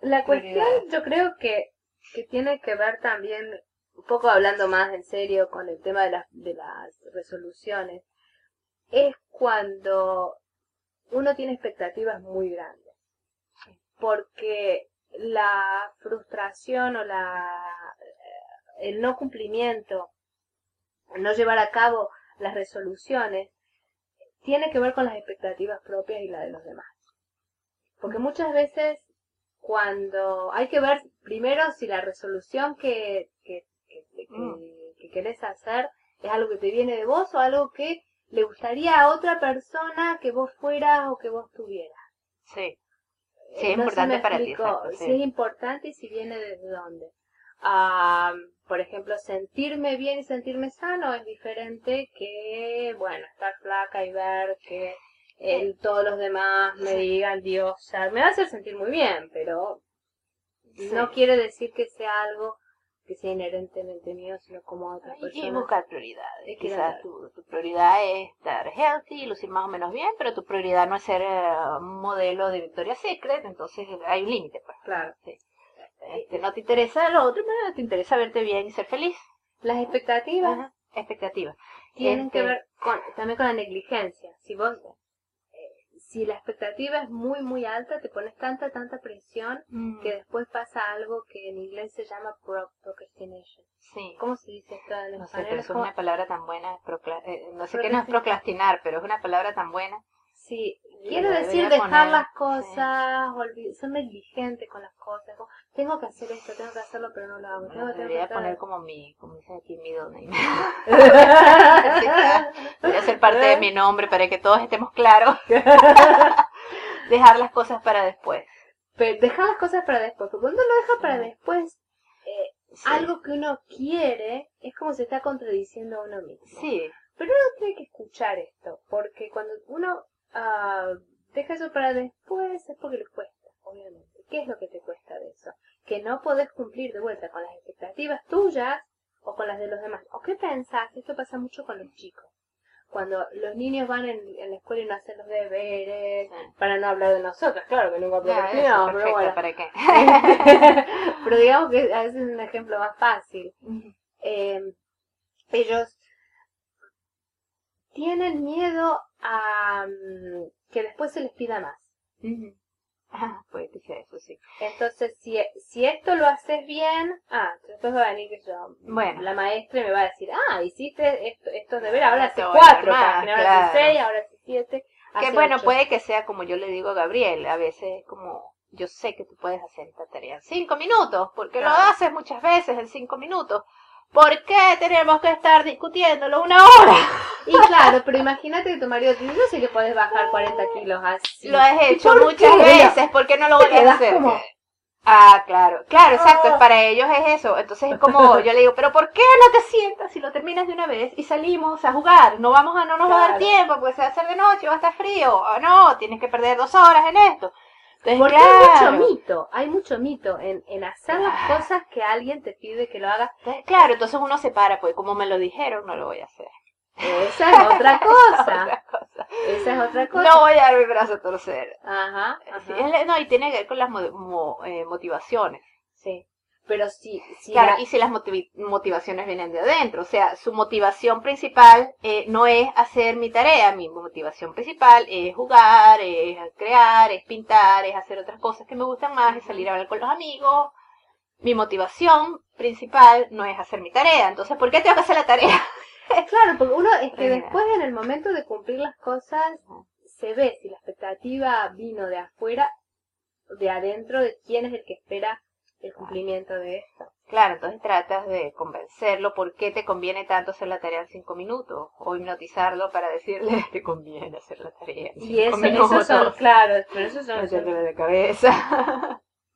B: La cuestión yo creo que, que tiene que ver también, un poco hablando más en serio con el tema de las, de las resoluciones, es cuando uno tiene expectativas muy grandes. Porque la frustración o la el no cumplimiento, el no llevar a cabo las resoluciones, tiene que ver con las expectativas propias y la de los demás. Porque muchas veces cuando hay que ver primero si la resolución que, que, que, que, que, que querés hacer es algo que te viene de vos o algo que le gustaría a otra persona que vos fueras o que vos tuvieras.
A: Sí. Sí, es
B: no
A: importante
B: si
A: para ti.
B: Exacto,
A: Sí.
B: Si es importante y si viene desde dónde. Uh, por ejemplo, sentirme bien y sentirme sano es diferente que, bueno, estar flaca y ver que el, todos los demás me digan diosa. Me va a hacer sentir muy bien, pero sí. No quiere decir que sea algo que sea inherentemente mío, sino como a otras
A: y,
B: personas.
A: Y buscar prioridades. Quizás tu, tu prioridad es estar healthy, lucir más o menos bien, pero tu prioridad no es ser uh, un modelo de Victoria's Secret, entonces hay un límite. Pues.
B: Claro.
A: Sí. Este, no te interesa lo otro, pero te interesa verte bien y ser feliz.
B: Las expectativas.
A: Ajá, expectativas.
B: Tienen
A: este,
B: que ver con, también con la negligencia. Si vos, eh, si la expectativa es muy, muy alta, te pones tanta, tanta presión mm. que después pasa algo que en inglés se llama procrastination.
A: Sí.
B: ¿Cómo se dice esto en
A: no
B: español?
A: sé, pero es
B: como...
A: una palabra tan buena, procla eh, no sé qué no es procrastinar, pero es una palabra tan buena.
B: Sí, quiere decir dejar poner, las cosas, sí. Ser negligente con las cosas. Tengo que hacer esto, tengo que hacerlo, pero no lo hago. Tengo,
A: no,
B: tengo
A: debería
B: que
A: poner como mi, como dice aquí, mi donde. Debería ser parte de mi nombre para que todos estemos claros. Dejar las cosas para después.
B: Pero dejar las cosas para después, porque cuando lo deja para después, eh, sí. algo que uno quiere es como se está contradiciendo a uno mismo.
A: Sí.
B: Pero uno tiene que escuchar esto, porque cuando uno uh, deja eso para después es porque le cuesta, obviamente. ¿Qué es lo que te cuesta de eso? Que no podés cumplir de vuelta con las expectativas tuyas o con las de los demás. ¿O qué pensás? Esto pasa mucho con los chicos. Cuando los niños van en, en la escuela y no hacen los deberes, sí. Para no hablar de nosotros, claro que nunca procrastinamos, pero bueno.
A: ¿Para qué?
B: Pero digamos que a veces es un ejemplo más fácil. Uh-huh. Eh, ellos tienen miedo a um, que después se les pida más.
A: Uh-huh. Ah, puede que sea eso, sí.
B: Entonces, si, si esto lo haces bien, ah, después va a venir que yo, bueno, la maestra me va a decir, ah, hiciste esto, estos deberes, ahora hace cuatro páginas, ahora hace seis, ahora hace siete,
A: que bueno, ocho. Puede que sea como yo le digo a Gabriel, a veces como, yo sé que tú puedes hacer esta tarea en cinco minutos, porque claro. Lo haces muchas veces en cinco minutos. ¿Por qué tenemos que estar discutiéndolo una hora?
B: Y claro, pero imagínate que tu marido te dice, yo sé que puedes bajar cuarenta kilos así.
A: Lo has hecho muchas qué? veces, ¿por qué no lo voy a hacer? Como... Ah, claro, claro, exacto, oh. Para ellos es eso. Entonces es como, yo le digo, pero ¿por qué no te sientas si lo terminas de una vez y salimos a jugar? No vamos a, no nos claro. va a dar tiempo, porque se va a hacer de noche, va a estar frío. O no, tienes que perder dos horas en esto.
B: Entonces, porque claro. hay mucho mito, hay mucho mito en, en hacer claro. las cosas que alguien te pide que lo hagas.
A: Entonces, claro, entonces uno se para, pues como me lo dijeron, no lo voy a hacer.
B: Esa es otra cosa.
A: Esa es otra cosa.
B: Esa es otra cosa.
A: No voy a dar mi brazo a torcer.
B: Ajá. ajá.
A: Sí, es, no, y tiene que ver con las mo, mo, eh, motivaciones.
B: Sí. Pero sí, sí
A: claro,
B: la...
A: y si las motiv motivaciones vienen de adentro, o sea, su motivación principal eh, no es hacer mi tarea, mi motivación principal es jugar, es crear, es pintar, es hacer otras cosas que me gustan más, es salir a hablar con los amigos. Mi motivación principal no es hacer mi tarea, entonces, ¿por qué tengo que hacer la tarea?
B: Claro, porque uno es que después en el momento de cumplir las cosas se ve si la expectativa vino de afuera, de adentro, de quién es el que espera el cumplimiento de esto.
A: Claro, entonces tratas de convencerlo por qué te conviene tanto hacer la tarea en cinco minutos o hipnotizarlo para decirle te conviene hacer la tarea en cinco
B: y eso,
A: minutos.
B: Eso son, claro, pero eso son...
A: Hacerle de cabeza.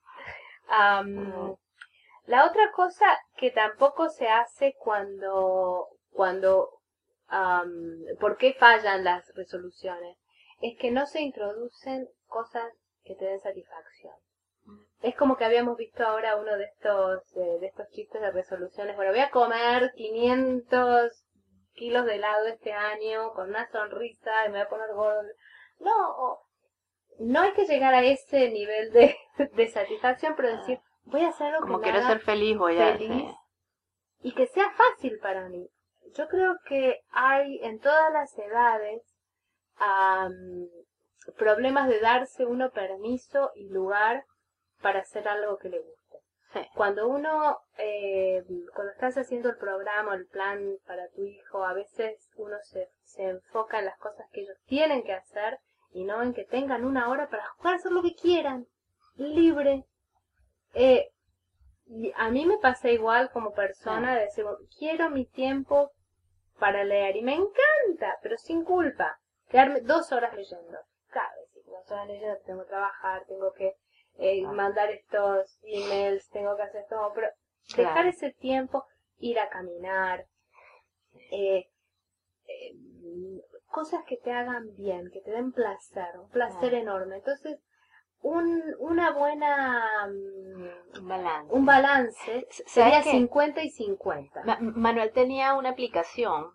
B: um, mm. La otra cosa que tampoco se hace cuando, cuando, um, ¿por qué fallan las resoluciones? Es que no se introducen cosas que te den satisfacción. Es como que habíamos visto ahora uno de estos eh, de estos chistes de resoluciones. Bueno, voy a comer quinientos kilos de helado este año con una sonrisa y me voy a poner gordo. No, no hay que llegar a ese nivel de, de satisfacción, pero decir, voy a hacer algo
A: Como
B: que me
A: quiero
B: haga
A: ser feliz, voy a...
B: feliz
A: sí.
B: y que sea fácil para mí. Yo creo que hay en todas las edades um, problemas de darse uno permiso y lugar para hacer algo que le guste.
A: Sí.
B: Cuando uno, eh, cuando estás haciendo el programa o el plan para tu hijo, a veces uno se, se enfoca en las cosas que ellos tienen que hacer y no en que tengan una hora para jugar, hacer lo que quieran, libre. Eh, y a mí me pasa igual como persona de decir, bueno, quiero mi tiempo para leer y me encanta, pero sin culpa, quedarme dos horas leyendo. Claro, sí, dos horas leyendo, tengo que trabajar, tengo que eh, mandar estos emails, tengo que hacer esto, pero
A: Claro.
B: dejar ese tiempo, ir a caminar, eh, eh, cosas que te hagan bien, que te den placer, un placer
A: Claro.
B: enorme. Entonces, un, una buena um,
A: Un balance.
B: un balance
A: ¿Sabes
B: sería
A: qué?
B: cincuenta y cincuenta.
A: Ma- Manuel tenía una aplicación,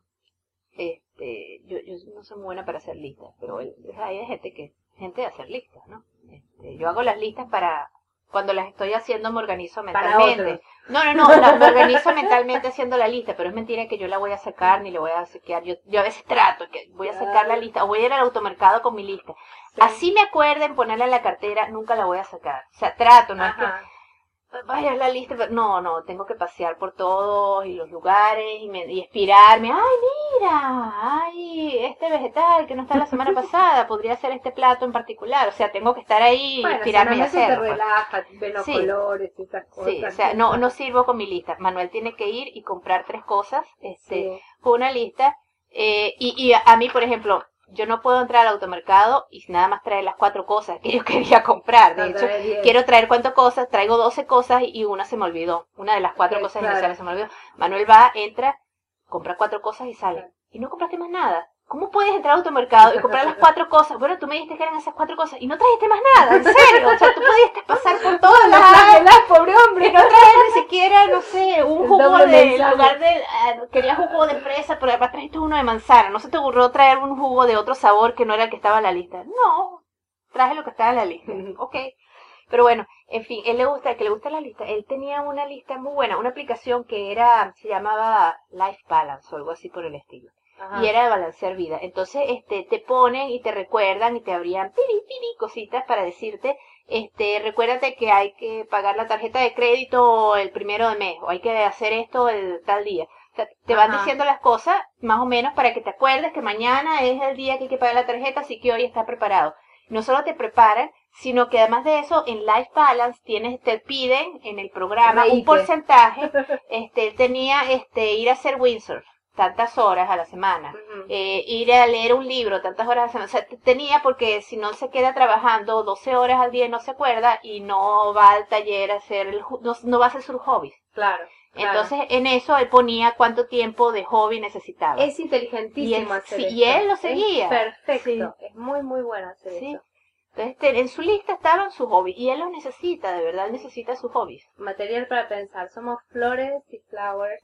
A: este, yo, yo no soy muy buena para hacer listas, pero él, hay gente que, gente de hacer listas, ¿no? Este, yo hago las listas para, cuando las estoy haciendo me organizo
B: Para
A: mentalmente.
B: otros.
A: No, no, no, la- me organizo mentalmente haciendo la lista, pero es mentira que yo la voy a sacar ni le voy a sacar. Yo, yo a veces trato que voy a sacar la lista o voy a ir al automercado con mi lista.
B: Sí.
A: Así me acuerden ponerla en la cartera, nunca la voy a sacar. O sea, trato, no es que
B: Ajá.
A: vaya la lista, pero no, no, tengo que pasear por todos y los lugares y, me, y inspirarme. Ay, mira, ay, este vegetal que no está la semana pasada, podría ser este plato en particular. O sea, tengo que estar ahí y
B: Bueno,
A: inspirarme y
B: solamente te
A: hacerlo. pues.
B: relaja, ven los
A: Sí.
B: colores y esas cosas.
A: Sí, o sea, no, no sirvo con mi lista. Manuel tiene que ir y comprar tres cosas, este,
B: Sí.
A: con una lista. Eh, y, y a, a mí, por ejemplo, yo no puedo entrar al automercado y nada más traer las cuatro cosas que yo quería comprar. De
B: No,
A: hecho,
B: trae diez.
A: quiero traer cuántas cosas, traigo doce cosas y una se me olvidó. Una de las cuatro
B: Sí,
A: cosas
B: claro.
A: iniciales se me olvidó. Manuel va, entra, compra cuatro cosas y sale.
B: Claro.
A: Y no compraste más nada. ¿Cómo puedes entrar al automercado y comprar las cuatro cosas? Bueno, tú me dijiste que eran esas cuatro cosas y no trajiste más nada, en serio. O sea, tú pudiste pasar por todas las áreas.
B: pobre hombre.
A: Y no traes ni siquiera, no sé, un
B: El
A: jugo
B: doble
A: de, en
B: mensaje.
A: lugar de, eh, querías jugo de fresa, pero además trajiste uno de manzana. ¿No se te ocurrió traer un jugo de otro sabor que no era el que estaba en la lista? No, traje lo que estaba en la lista. Ok. Pero bueno, en fin, él le gusta, que le gusta la lista. Él tenía una lista muy buena, una aplicación que era, se llamaba Life Balance o algo así por el estilo.
B: Ajá.
A: Y era de balancear vida. Entonces, este, te ponen y te recuerdan y te abrían piri, piri, cositas para decirte, este, recuérdate que hay que pagar la tarjeta de crédito el primero de mes, o hay que hacer esto el tal día. O sea, te van
B: Ajá.
A: diciendo las cosas, más o menos, para que te acuerdes que mañana es el día que hay que pagar la tarjeta, así que hoy está preparado. No solo te preparan, sino que además de eso, en Life Balance tienes, te piden en el programa un
B: Reíte.
A: porcentaje, este, él tenía, este, ir a hacer windsurf tantas horas a la semana,
B: Ujú.
A: eh, ir a leer un libro tantas horas a la semana, o sea, t- tenía porque si no se queda trabajando doce horas al día y no se acuerda y no va al taller a hacer, el, ju- no, no va a hacer sus hobbies.
B: Claro. claro.
A: Entonces en eso él ponía cuánto tiempo de hobby necesitaba.
B: Es inteligentísimo
A: Y él-
B: hacer
A: sí,
B: esto.
A: y él lo seguía.
B: Es perfecto.
A: Sí.
B: Es muy, muy bueno hacer
A: Sí.
B: eso.
A: Entonces te- en su lista estaban sus hobbies y él los necesita, de verdad él necesita sus hobbies.
B: Material para pensar. Somos flores y flowers.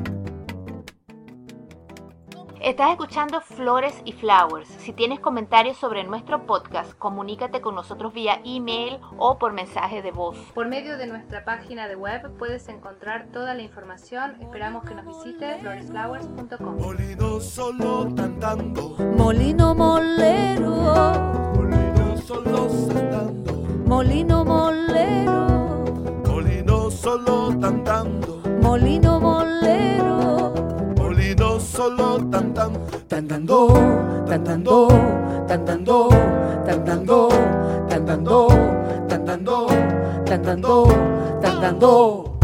A: Estás escuchando Flores y Flowers. Si tienes comentarios sobre nuestro podcast, comunícate con nosotros vía email o por mensaje de voz.
B: Por medio de nuestra página de web puedes encontrar toda la información. Esperamos que nos visites flores flowers punto com.
C: Molino solo cantando,
D: Molino molero,
C: molino solo cantando,
D: molino molero,
C: molino solo cantando,
D: molino molero,
C: molino solo cantando, cantando, cantando, cantando, cantando, cantando, cantando, cantando, cantando.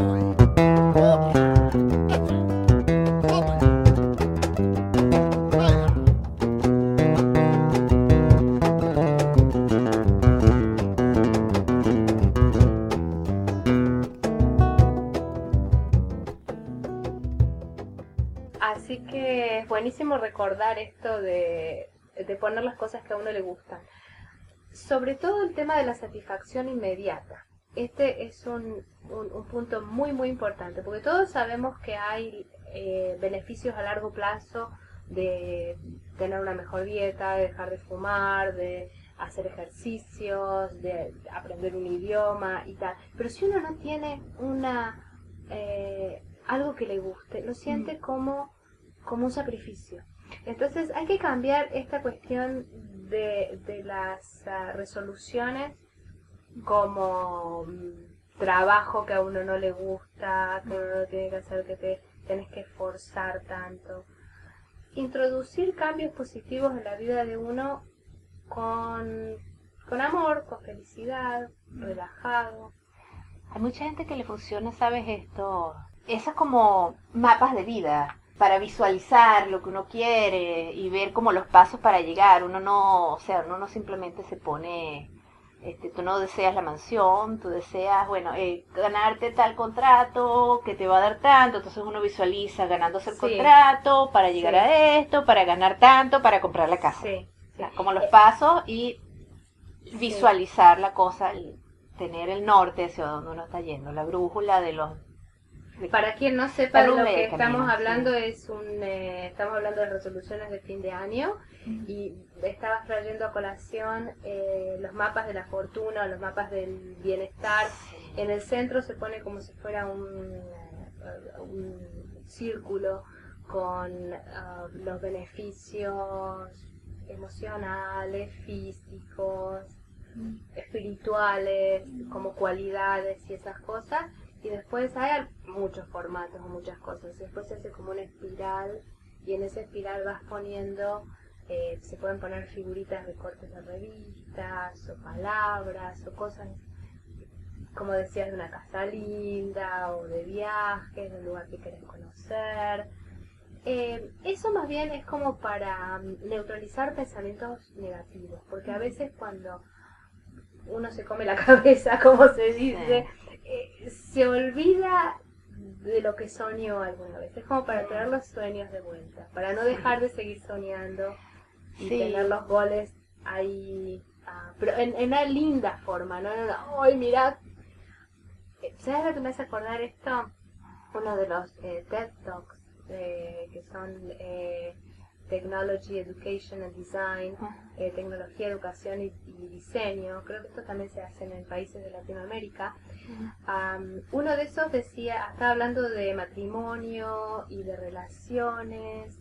B: Así que es buenísimo recordar esto de, de poner las cosas que a uno le gustan. Sobre todo el tema de la satisfacción inmediata. Este es un, un, un punto muy muy importante, porque todos sabemos que hay eh, beneficios a largo plazo de tener una mejor dieta, de dejar de fumar, de hacer ejercicios, de aprender un idioma y tal. Pero si uno no tiene una eh, algo que le guste, lo siente como, como un sacrificio. Entonces hay que cambiar esta cuestión de, de las uh, resoluciones como um, trabajo que a uno no le gusta, que uno no tiene que hacer, que te tenés que esforzar tanto. Introducir cambios positivos en la vida de uno con, con amor, con felicidad, relajado.
A: Hay mucha gente que le funciona, ¿sabes esto? Esas como mapas de vida para visualizar lo que uno quiere y ver como los pasos para llegar. Uno no, o sea, uno no simplemente se pone, este, tú no deseas la mansión, tú deseas, bueno, eh, ganarte tal contrato que te va a dar tanto, entonces uno visualiza ganándose el
B: Sí.
A: contrato para llegar
B: Sí.
A: a esto, para ganar tanto, para comprar la casa.
B: Sí,
A: O sea,
B: sí.
A: como los
B: Eh,
A: pasos y visualizar la cosa, el- tener el norte hacia donde uno está yendo, la brújula de los... de-
B: Para quien no sepa de lo
A: Brújula
B: que
A: del
B: estamos
A: camino,
B: hablando,
A: sí.
B: es un eh, estamos hablando de resoluciones de fin de año y estabas trayendo a colación eh, los mapas de la fortuna o los mapas del bienestar. En el centro se pone como si fuera un, eh, un círculo con uh, los beneficios emocionales, físicos, espirituales, como cualidades y esas cosas. Y después hay muchos formatos, muchas cosas. Después se hace como una espiral y en esa espiral vas poniendo, eh, se pueden poner figuritas de cortes de revistas o palabras o cosas, como decías, de una casa linda o de viajes, de un lugar que querés conocer. Eh, eso más bien es como para um, neutralizar pensamientos negativos, porque a veces cuando uno se come la cabeza, como se dice, eh, se olvida de lo que soñó alguna vez. Es como para traer los sueños de vuelta, para no dejar de seguir soñando y
A: Sí.
B: tener los goles ahí, ah, pero en, en una linda forma, no, no, no, ¡ay, mirá! Eh, ¿Sabes lo que me hace acordar esto? Uno de los eh, TED Talks, eh, que son eh, Technology, Education and Design, eh, tecnología, educación y, y diseño. Creo que esto también se hace en países de Latinoamérica. Um, uno de esos decía, estaba hablando de matrimonio y de relaciones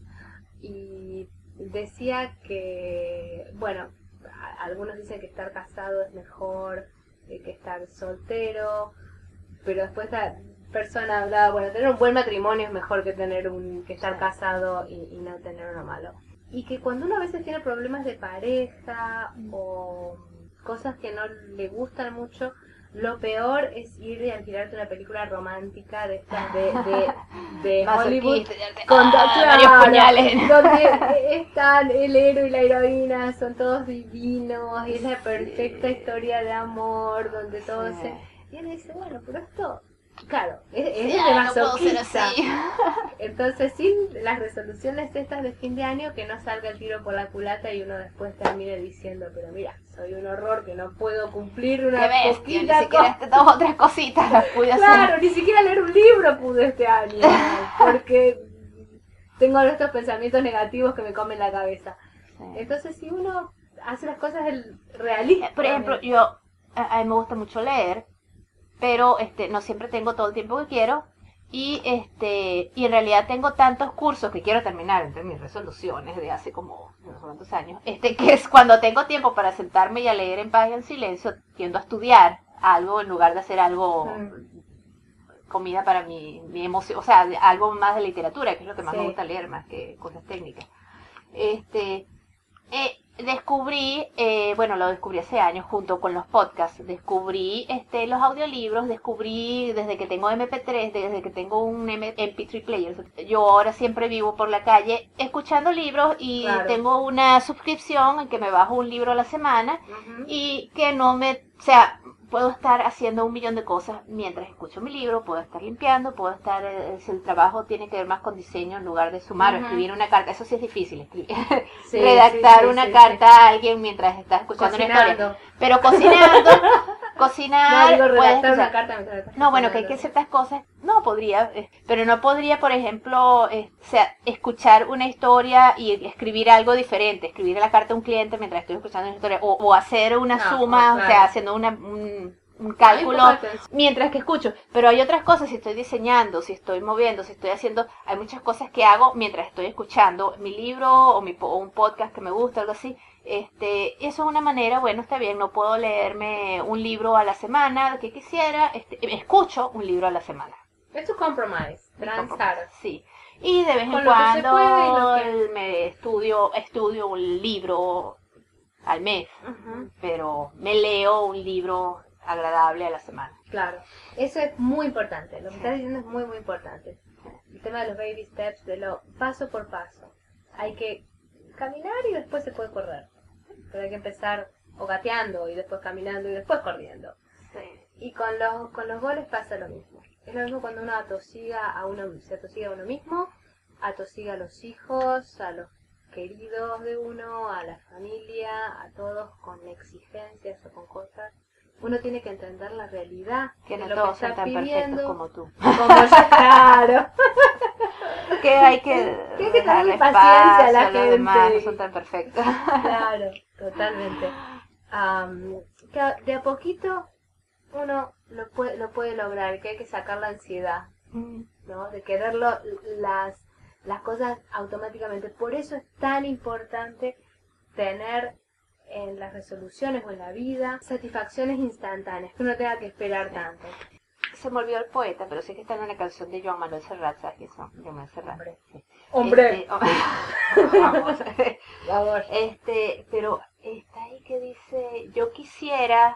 B: y decía que, bueno, a- algunos dicen que estar casado es mejor eh, que estar soltero, pero después la persona hablaba, bueno, tener un buen matrimonio es mejor que tener un que estar
A: Sí.
B: casado y, y no tener uno malo. Y que cuando uno a veces tiene problemas de pareja o cosas que no le gustan mucho, lo peor es ir y alquilarte una película romántica de estas de, de, de Hollywood
A: Masoquista, ya te-
B: con
A: ah,
B: claro,
A: varios puñales.
B: donde están el héroe y la heroína, son todos divinos y es la perfecta historia de amor donde todo
A: Sí.
B: se... Y uno dice, bueno, pero esto, claro, es, es
A: Sí,
B: de
A: ay, no puedo ser
B: masoquista.
A: así.
B: Entonces, sin las resoluciones estas de fin de año, que no salga el tiro por la culata y uno después termine diciendo, pero mira, soy un horror que no puedo cumplir una
A: Qué bestia, ni
B: poquita
A: siquiera
B: cosa.
A: estas dos otras cositas las pude hacer.
B: Claro, ni siquiera leer un libro pude este año, porque tengo estos pensamientos negativos que me comen la cabeza.
A: Sí.
B: Entonces, si uno hace las cosas el realista.
A: Eh, Por ejemplo, yo, a, a mí me gusta mucho leer, pero este no siempre tengo todo el tiempo que quiero y este y en realidad tengo tantos cursos que quiero terminar entre mis resoluciones de hace como no sé cuántos años, este que es cuando tengo tiempo para sentarme y a leer en paz y en silencio, tiendo a estudiar algo en lugar de hacer algo
B: Mm.
A: comida para mi, mi emoción, o sea, de- algo más de literatura, que es lo que más
B: Sí.
A: me gusta leer, más que cosas técnicas. Este, eh, descubrí, eh, bueno, lo descubrí hace años junto con los podcasts, descubrí este, los audiolibros, descubrí desde que tengo eme pe tres, desde que tengo un eme pe tres player, yo ahora siempre vivo por la calle escuchando libros y
B: Claro.
A: tengo una suscripción en que me bajo un libro a la semana
B: Ujú.
A: y que no me, o sea, puedo estar haciendo un millón de cosas mientras escucho mi libro, puedo estar limpiando, puedo estar, eh, si el trabajo tiene que ver más con diseño en lugar de sumar o
B: Ujú.
A: escribir una carta, eso sí es difícil, escribir,
B: Sí,
A: redactar
B: sí, sí,
A: una
B: sí,
A: carta a alguien mientras estás
B: sí.
A: escuchando una historia,
B: Cocinando.
A: pero cocinando,
B: No,
A: cocinar,
B: digo,
A: puedes,
B: redactar
A: o sea,
B: una carta mientras estás
A: no, bueno, que hay que
B: cocinando.
A: ciertas cosas, No, podría, eh, pero no podría, por ejemplo, eh, o sea, escuchar una historia y escribir algo diferente, escribir la carta a un cliente mientras estoy escuchando una historia, o, o hacer una
B: No,
A: suma,
B: no,
A: o
B: claro.
A: sea, haciendo una, un, un cálculo
B: Hay poca atención.
A: mientras que escucho. Pero hay otras cosas, si estoy diseñando, si estoy moviendo, si estoy haciendo, hay muchas cosas que hago mientras estoy escuchando mi libro o, mi, o un podcast que me gusta, algo así. Este, eso es una manera, bueno, está bien, no puedo leerme un libro a la semana, que quisiera, este, escucho un libro a la semana.
B: Es tu compromise, transar.
A: Sí. Y de vez en
B: Con lo que se
A: cuando
B: puede y lo que-
A: el- me estudio, estudio un libro al mes,
B: Ujú.
A: pero me leo un libro agradable a la semana.
B: Claro, eso es muy importante, lo que estás diciendo es muy muy importante. El tema de los baby steps, de lo paso por paso. Hay que caminar y después se puede correr. Pero hay que empezar o gateando y después caminando y después corriendo. Y con los, con los goles pasa lo mismo. Es lo mismo cuando uno atosiga a uno, se atosiga a uno mismo, atosiga a los hijos, a los queridos de uno, a la familia, a todos con exigencias o con cosas. Uno tiene que entender la realidad
A: Que
B: de
A: no
B: lo
A: todos
B: que
A: son
B: está
A: tan perfectos
B: pidiendo.
A: como tú.
B: Como yo, claro.
A: Que hay que,
B: Que hay que
A: darle
B: tenerle paciencia a la
A: espacio, los demás
B: gente.
A: no son tan perfectos.
B: Claro, totalmente. Am, que a- de a poquito uno lo puede, lo puede lograr, que hay que sacar la ansiedad, ¿no? De quererlo, las, las cosas automáticamente. Por eso es tan importante tener en las resoluciones o en la vida satisfacciones instantáneas, que uno tenga que esperar tanto.
A: Se me olvidó el poeta, pero sé que está en una canción de Joan Manuel Serrat, ¿sabes quién son? Joan Manuel Serrat.
B: Hombre.
A: Sí.
B: ¡Hombre!
A: Este, oh, vamos.
B: Vamos.
A: Este, pero está ahí que dice, yo quisiera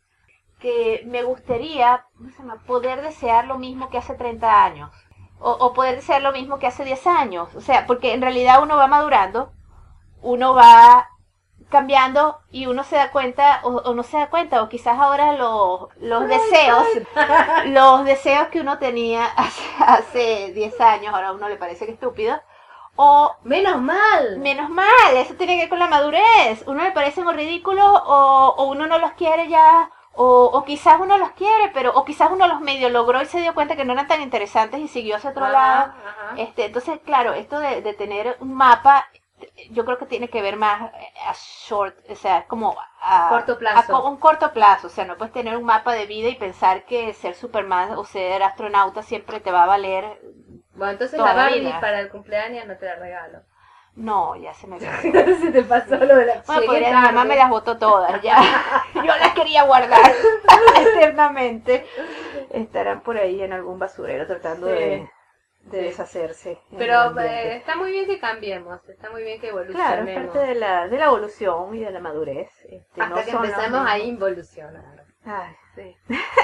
A: que me gustaría, ¿cómo se llama? Poder desear lo mismo que hace treinta años. O, o poder desear lo mismo que hace diez años. O sea, porque en realidad uno va madurando, uno va cambiando y uno se da cuenta o, o no se da cuenta, o quizás ahora los, los deseos, los deseos que uno tenía hace, hace diez años, ahora a uno le parece que estúpido, o
B: ¡Menos mal!
A: menos mal, eso tiene que ver con la madurez, uno le parecen o ridículos o, o uno no los quiere ya, o, o quizás uno los quiere, pero o quizás uno los medio logró y se dio cuenta que no eran tan interesantes y siguió hacia otro
B: Ajá,
A: lado.
B: ajá.
A: Este, entonces, claro, esto de, de tener un mapa, yo creo que tiene que ver más a short, o sea, es como a
B: Corto plazo.
A: a co- un corto plazo, o sea, no puedes tener un mapa de vida y pensar que ser Superman o ser astronauta siempre te va a valer.
B: Bueno, entonces
A: Toda
B: la
A: la
B: Barbie
A: vida.
B: para el cumpleaños no te la regalo.
A: No, ya se me olvidó.
B: Se te pasó lo de la
A: Bueno,
B: llegué
A: podría, mi
B: tarde.
A: mamá me las botó todas, ya. Yo las quería guardar eternamente. Estarán por ahí en algún basurero tratando
B: Sí.
A: de, de
B: Sí.
A: deshacerse. en el
B: Pero
A: ambiente.
B: eh, está muy bien que cambiemos, está muy bien que
A: Claro,
B: evolucionemos.
A: es parte de la, de la evolución y de la madurez. Este,
B: Hasta
A: no
B: que
A: son los
B: empezamos a
A: mismos.
B: involucionar.
A: Ay, sí.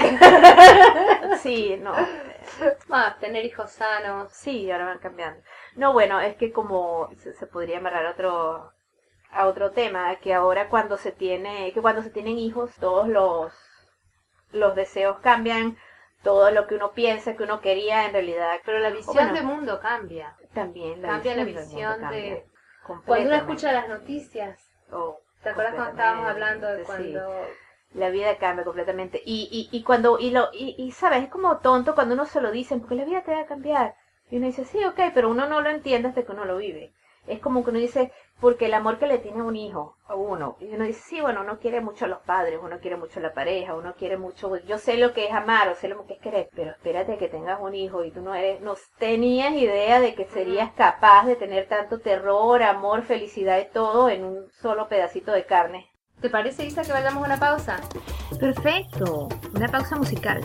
A: Sí, no.
B: Ah, tener hijos sanos.
A: Sí, ahora van cambiando. No, bueno, es que como se, se podría amarrar a otro a otro tema, que ahora cuando se tiene, que cuando se tienen hijos, todos los los deseos cambian, todo lo que uno piensa que uno quería en realidad,
B: Pero la visión
A: bueno,
B: del mundo cambia.
A: también la
B: Cambia la
A: visión del mundo
B: visión
A: cambia
B: de... Cuando uno
A: completamente.
B: escucha las noticias,
A: Oh,
B: ¿te acuerdas cuando estábamos
A: completamente,
B: hablando de
A: sí.
B: cuando...
A: La vida cambia completamente. Y, y, y cuando, y lo, y, y sabes, es como tonto cuando uno se lo dicen, porque la vida te va a cambiar. Y uno dice, sí, ok, pero uno no lo entiende hasta que uno lo vive. Es como que uno dice, porque el amor que le tiene a un hijo, a uno, y uno dice, sí, bueno, uno quiere mucho a los padres, uno quiere mucho a la pareja, uno quiere mucho, yo sé lo que es amar, o sé lo que es querer, pero espérate que tengas un hijo y tú no eres, no tenías idea de que serías capaz de tener tanto terror, amor, felicidad y todo en un solo pedacito de carne.
B: ¿Te parece, Isa, que vayamos a una pausa?
A: Perfecto, una pausa musical.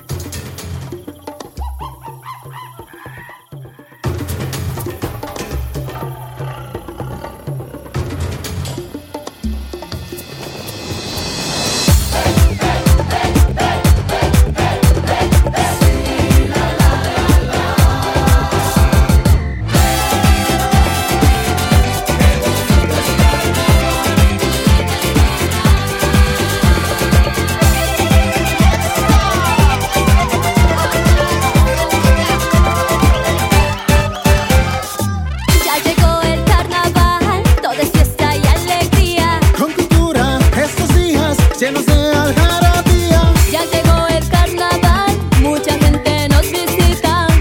D: Ya llegó el carnaval, todo es fiesta y alegría.
C: Con cultura, estos días llenos de algarabía.
D: Ya llegó el carnaval, mucha gente nos visita.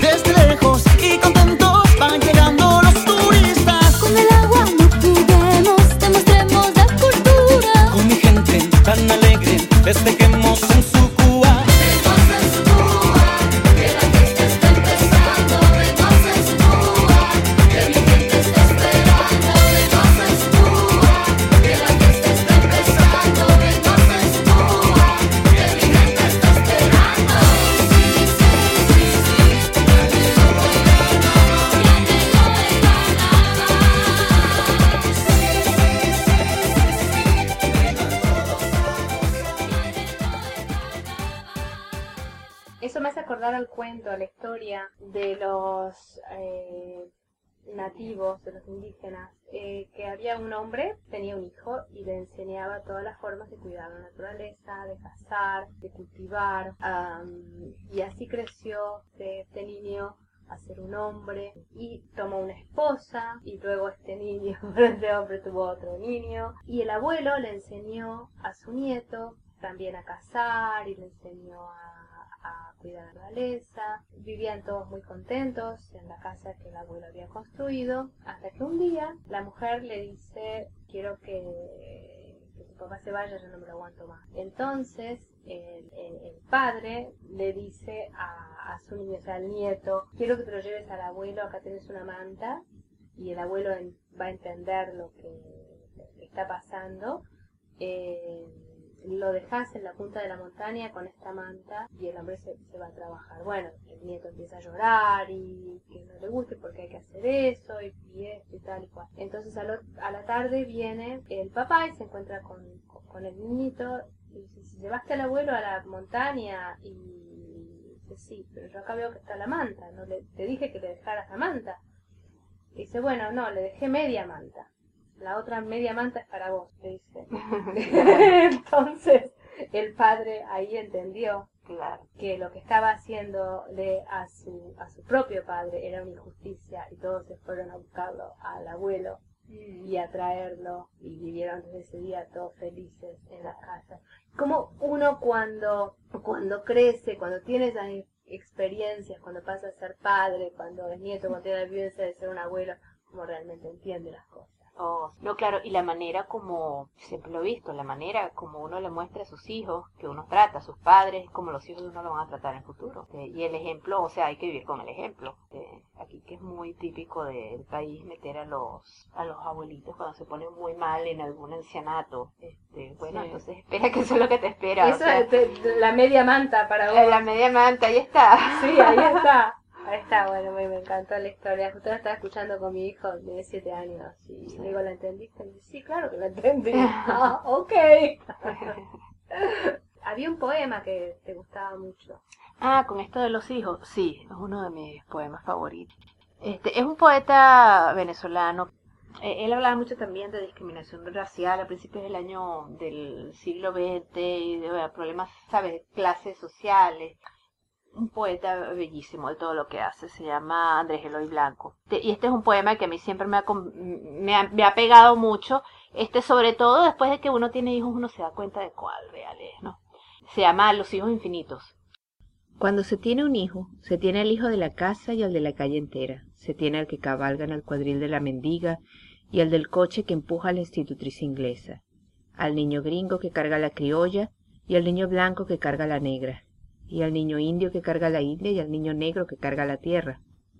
B: acordar al cuento, a la historia de los eh, nativos, de los indígenas, eh, que había un hombre, tenía un hijo y le enseñaba todas las formas de cuidar la naturaleza, de cazar, de cultivar, um, y así creció este, este niño a ser un hombre, y tomó una esposa, y luego este niño, este hombre tuvo otro niño, y el abuelo le enseñó a su nieto también a cazar, y le enseñó a, a cuidar la naturaleza. Vivían todos muy contentos en la casa que el abuelo había construido, hasta que un día la mujer le dice: quiero que, que tu papá se vaya, yo no me lo aguanto más. Entonces el, el, el padre le dice a, a su niño, o sea, al nieto: quiero que te lo lleves al abuelo, acá tenés una manta, y el abuelo en, va a entender lo que, lo que está pasando. Eh, lo dejas en la punta de la montaña con esta manta y el hombre se, se va a trabajar. Bueno, el nieto empieza a llorar y que no le guste porque hay que hacer eso y, y esto y tal y cual. Entonces a, lo, a la tarde viene el papá y se encuentra con, con, con el niñito y dice: si llevaste al abuelo a la montaña, y dice: sí, pero yo acá veo que está la manta, no le, te dije que le dejaras la manta. Y dice: bueno, no, le dejé media manta. La otra media manta es para vos, le dice. Entonces el padre ahí entendió, claro, que lo que estaba haciéndole a su, a su propio padre era una injusticia, y todos se fueron a buscarlo al abuelo y a traerlo, y vivieron desde ese día todos felices en la casa. Como uno cuando, cuando crece, cuando tiene esas experiencias, cuando pasa a ser padre, cuando es nieto, cuando tiene la vivencia de ser un abuelo, como realmente entiende las cosas.
A: Oh, no, claro, y la manera como, siempre lo he visto, la manera como uno le muestra a sus hijos, que uno trata a sus padres, como los hijos de uno lo van a tratar en el futuro. Eh, y el ejemplo, o sea, hay que vivir con el ejemplo. Eh, aquí que es muy típico del país meter a los a los abuelitos cuando se ponen muy mal en algún ancianato. Este, bueno, sí. Entonces espera que eso es lo que te espera.
B: Eso
A: o sea,
B: es de, la media manta para vos.
A: La media manta, ahí está.
B: Sí, ahí está. Ahí está, bueno, me, me encantó la historia. Justo la estaba escuchando con mi hijo, tiene siete años, y sí. Le digo: ¿la entendiste? Y dice: sí, claro que la entendí. Ah, ok. Había un poema que te gustaba mucho.
A: Ah, con esto de los hijos, sí, es uno de mis poemas favoritos. Este, es un poeta venezolano. Eh, él hablaba mucho también de discriminación racial a principios del año del siglo veinte y de bueno, problemas, ¿sabes?, clases sociales. Un poeta bellísimo de todo lo que hace, se llama Andrés Eloy Blanco. Y este es un poema que a mí siempre me ha, me ha, me ha pegado mucho, este sobre todo después de que uno tiene hijos, uno se da cuenta de cuál real es, ¿no? Se llama Los hijos infinitos. Cuando se tiene un hijo, se tiene el hijo de la casa y al de la calle entera. Se tiene al que cabalga en el cuadril de la mendiga y al del coche que empuja a la institutriz inglesa, al niño gringo que carga la criolla y al niño blanco que carga la negra, y al niño indio que carga la India y al niño negro que carga la tierra.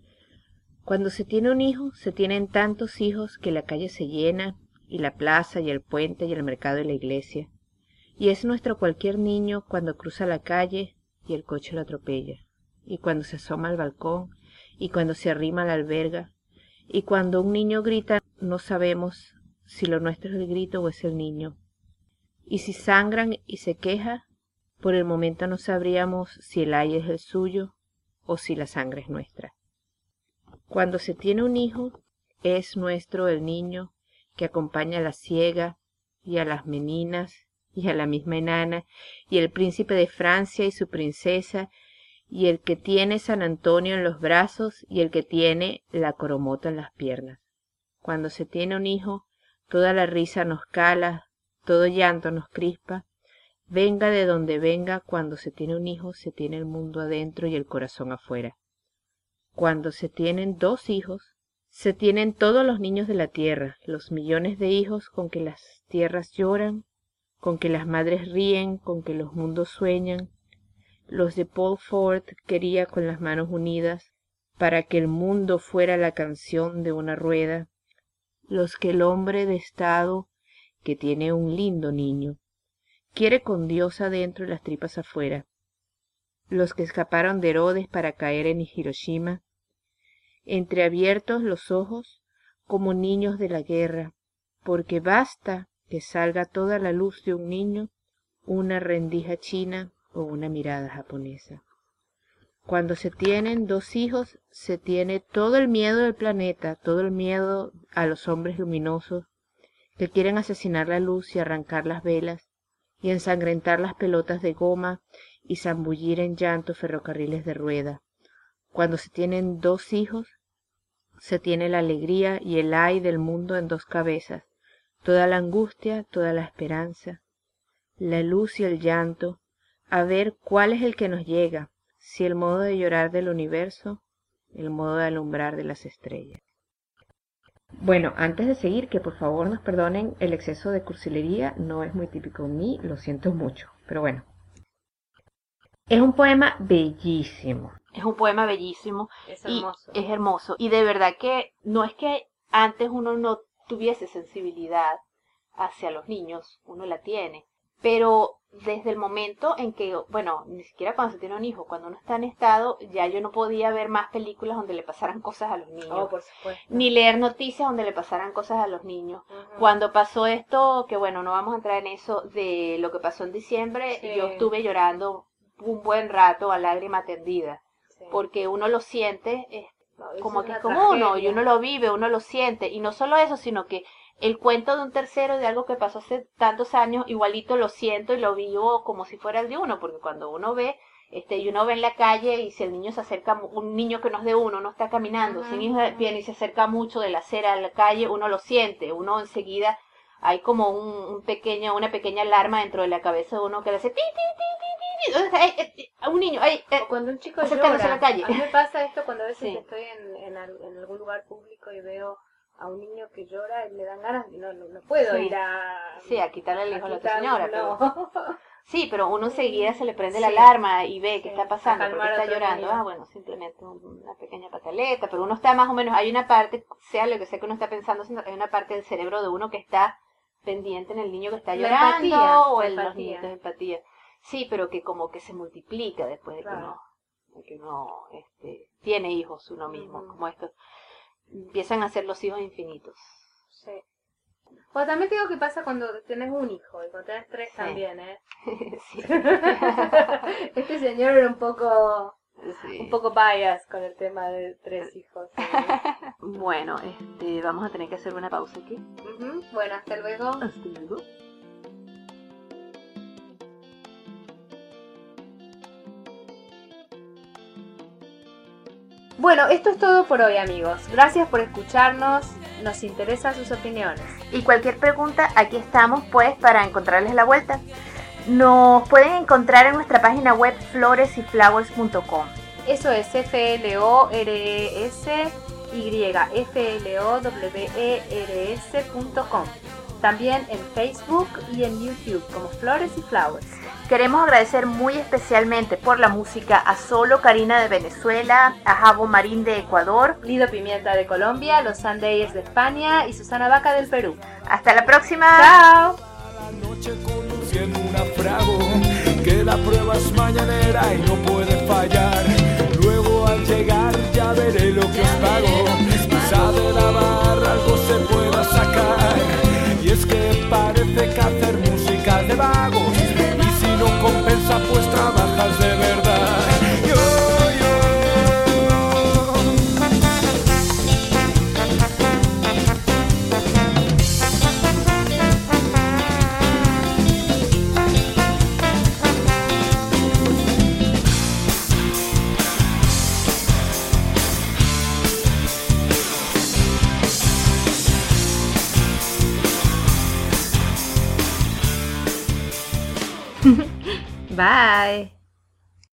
A: Cuando se tiene un hijo, se tienen tantos hijos que la calle se llena, y la plaza y el puente y el mercado y la iglesia, y es nuestro cualquier niño cuando cruza la calle y el coche lo atropella, y cuando se asoma al balcón, y cuando se arrima a la alberga, y cuando un niño grita no sabemos si lo nuestro es el grito o es el niño, y si sangran y se queja, por el momento no sabríamos si el aire es el suyo o si la sangre es nuestra. Cuando se tiene un hijo, es nuestro el niño que acompaña a la ciega y a las meninas y a la misma enana y el príncipe de Francia y su princesa y el que tiene San Antonio en los brazos y el que tiene la coromota en las piernas. Cuando se tiene un hijo, toda la risa nos cala, todo llanto nos crispa. Venga de donde venga, cuando se tiene un hijo, se tiene el mundo adentro y el corazón afuera. Cuando se tienen dos hijos, se tienen todos los niños de la tierra, los millones de hijos con que las tierras lloran, con que las madres ríen, con que los mundos sueñan. Los de Paul Ford quería con las manos unidas, para que el mundo fuera la canción de una rueda. Los que el hombre de estado, que tiene un lindo niño, quiere con Dios adentro y las tripas afuera. Los que escaparon de Herodes para caer en Hiroshima, entreabiertos los ojos como niños de la guerra, porque basta que salga toda la luz de un niño, una rendija china o una mirada japonesa. Cuando se tienen dos hijos, se tiene todo el miedo del planeta, todo el miedo a los hombres luminosos que quieren asesinar la luz y arrancar las velas y ensangrentar las pelotas de goma y zambullir en llanto ferrocarriles de rueda. Cuando se tienen dos hijos, se tiene la alegría y el ay del mundo en dos cabezas, toda la angustia, toda la esperanza, la luz y el llanto, a ver cuál es el que nos llega, si el modo de llorar del universo, el modo de alumbrar de las estrellas. Bueno, antes de seguir, que por favor nos perdonen el exceso de cursilería, no es muy típico en mí, lo siento mucho, pero bueno. Es un poema bellísimo. Es un poema bellísimo.
B: Es hermoso.
A: Y es hermoso. Y de verdad que no es que antes uno no tuviese sensibilidad hacia los niños, uno la tiene. Pero desde el momento en que, bueno, ni siquiera cuando se tiene un hijo, cuando uno está en estado, ya yo no podía ver más películas donde le pasaran cosas a los niños.
B: Oh, por supuesto.
A: Ni leer noticias donde le pasaran cosas a los niños.
B: Uh-huh.
A: Cuando pasó esto, que bueno, no vamos a entrar en eso, de lo que pasó en diciembre,
B: Sí.
A: yo estuve llorando un buen rato a lágrima tendida.
B: Sí.
A: Porque uno lo siente, es
B: No, eso
A: como
B: es
A: que
B: una
A: es como uno,
B: tragedia.
A: y uno lo vive, uno lo siente. Y no solo eso, sino que el cuento de un tercero de algo que pasó hace tantos años, igualito lo siento y lo vivo como si fuera el de uno, porque cuando uno ve, este, y uno ve en la calle y si el niño se acerca, un niño que no es de uno, no está caminando,
B: Ajá,
A: sin hijo,
B: ajá.
A: viene y se acerca mucho de la acera a la calle, uno lo siente, uno enseguida hay como un, un pequeño, una pequeña alarma dentro de la cabeza de uno que le hace ti, ti, ti, ti, ti, ¿dónde está? Ay, eh, a un niño, ay, eh,
B: O cuando un chico
A: acercándose
B: llora.
A: a la calle.
B: A mí me pasa esto cuando a veces
A: Sí.
B: estoy en, en, al- en algún lugar público y veo a un niño que llora y me dan ganas, no, no, no puedo
A: Sí.
B: ir a...
A: Sí, a quitarle el hijo a la otra
B: quitarle,
A: señora, pero...
B: no.
A: Sí, pero uno enseguida se le prende la
B: Sí.
A: alarma y ve qué
B: Sí,
A: está pasando,
B: a
A: porque
B: calmar a
A: está
B: otro
A: llorando.
B: niño.
A: Ah, bueno, simplemente un- una pequeña pataleta, pero uno está más o menos, hay una parte, sea lo que sea que uno está pensando, hay una parte del cerebro de uno que está pendiente en el niño que está
B: La
A: llorando
B: empatía,
A: o
B: la
A: en los
B: empatía.
A: niños de empatía. Sí, pero que como que se multiplica después de que
B: Claro.
A: uno, de que uno este, tiene hijos uno mismo,
B: Ujú.
A: como estos. Empiezan a ser los hijos infinitos.
B: Sí. O también te digo que pasa cuando tenés un hijo y cuando tenés tres
A: Sí.
B: también, ¿eh?
A: Sí.
B: Este señor era un poco,
A: Sí.
B: un poco bias con el tema de tres hijos. ¿eh?
A: Bueno, este, vamos a tener que hacer una pausa aquí.
B: Ujú. Bueno, hasta luego.
A: Hasta luego.
B: Bueno, esto es todo por hoy, amigos. Gracias por escucharnos. Nos interesan sus opiniones.
A: Y cualquier pregunta, aquí estamos pues para encontrarles la vuelta. Nos pueden encontrar en nuestra página web flores y flowers punto com.
B: Eso es F L O R E S Y F L O W E R S punto com. También en Facebook y en YouTube como Flores y Flowers.
A: Queremos agradecer muy especialmente por la música a Solo Karina de Venezuela, a Javo Marín de Ecuador.
B: Lido Pimienta de Colombia, Los Sundays de España y Susana Vaca del Perú.
A: Hasta la próxima.
B: ¡Chao!
C: La noche conduciendo un naufrago, que la prueba es mañanera y no puede fallar. Luego al llegar ya veré lo que os pago. Quizá de la barra algo se pueda sacar. Y es que parece que hacer música de vagos, y si no compensa pues trabajas de verdad. Yo,
A: Bye.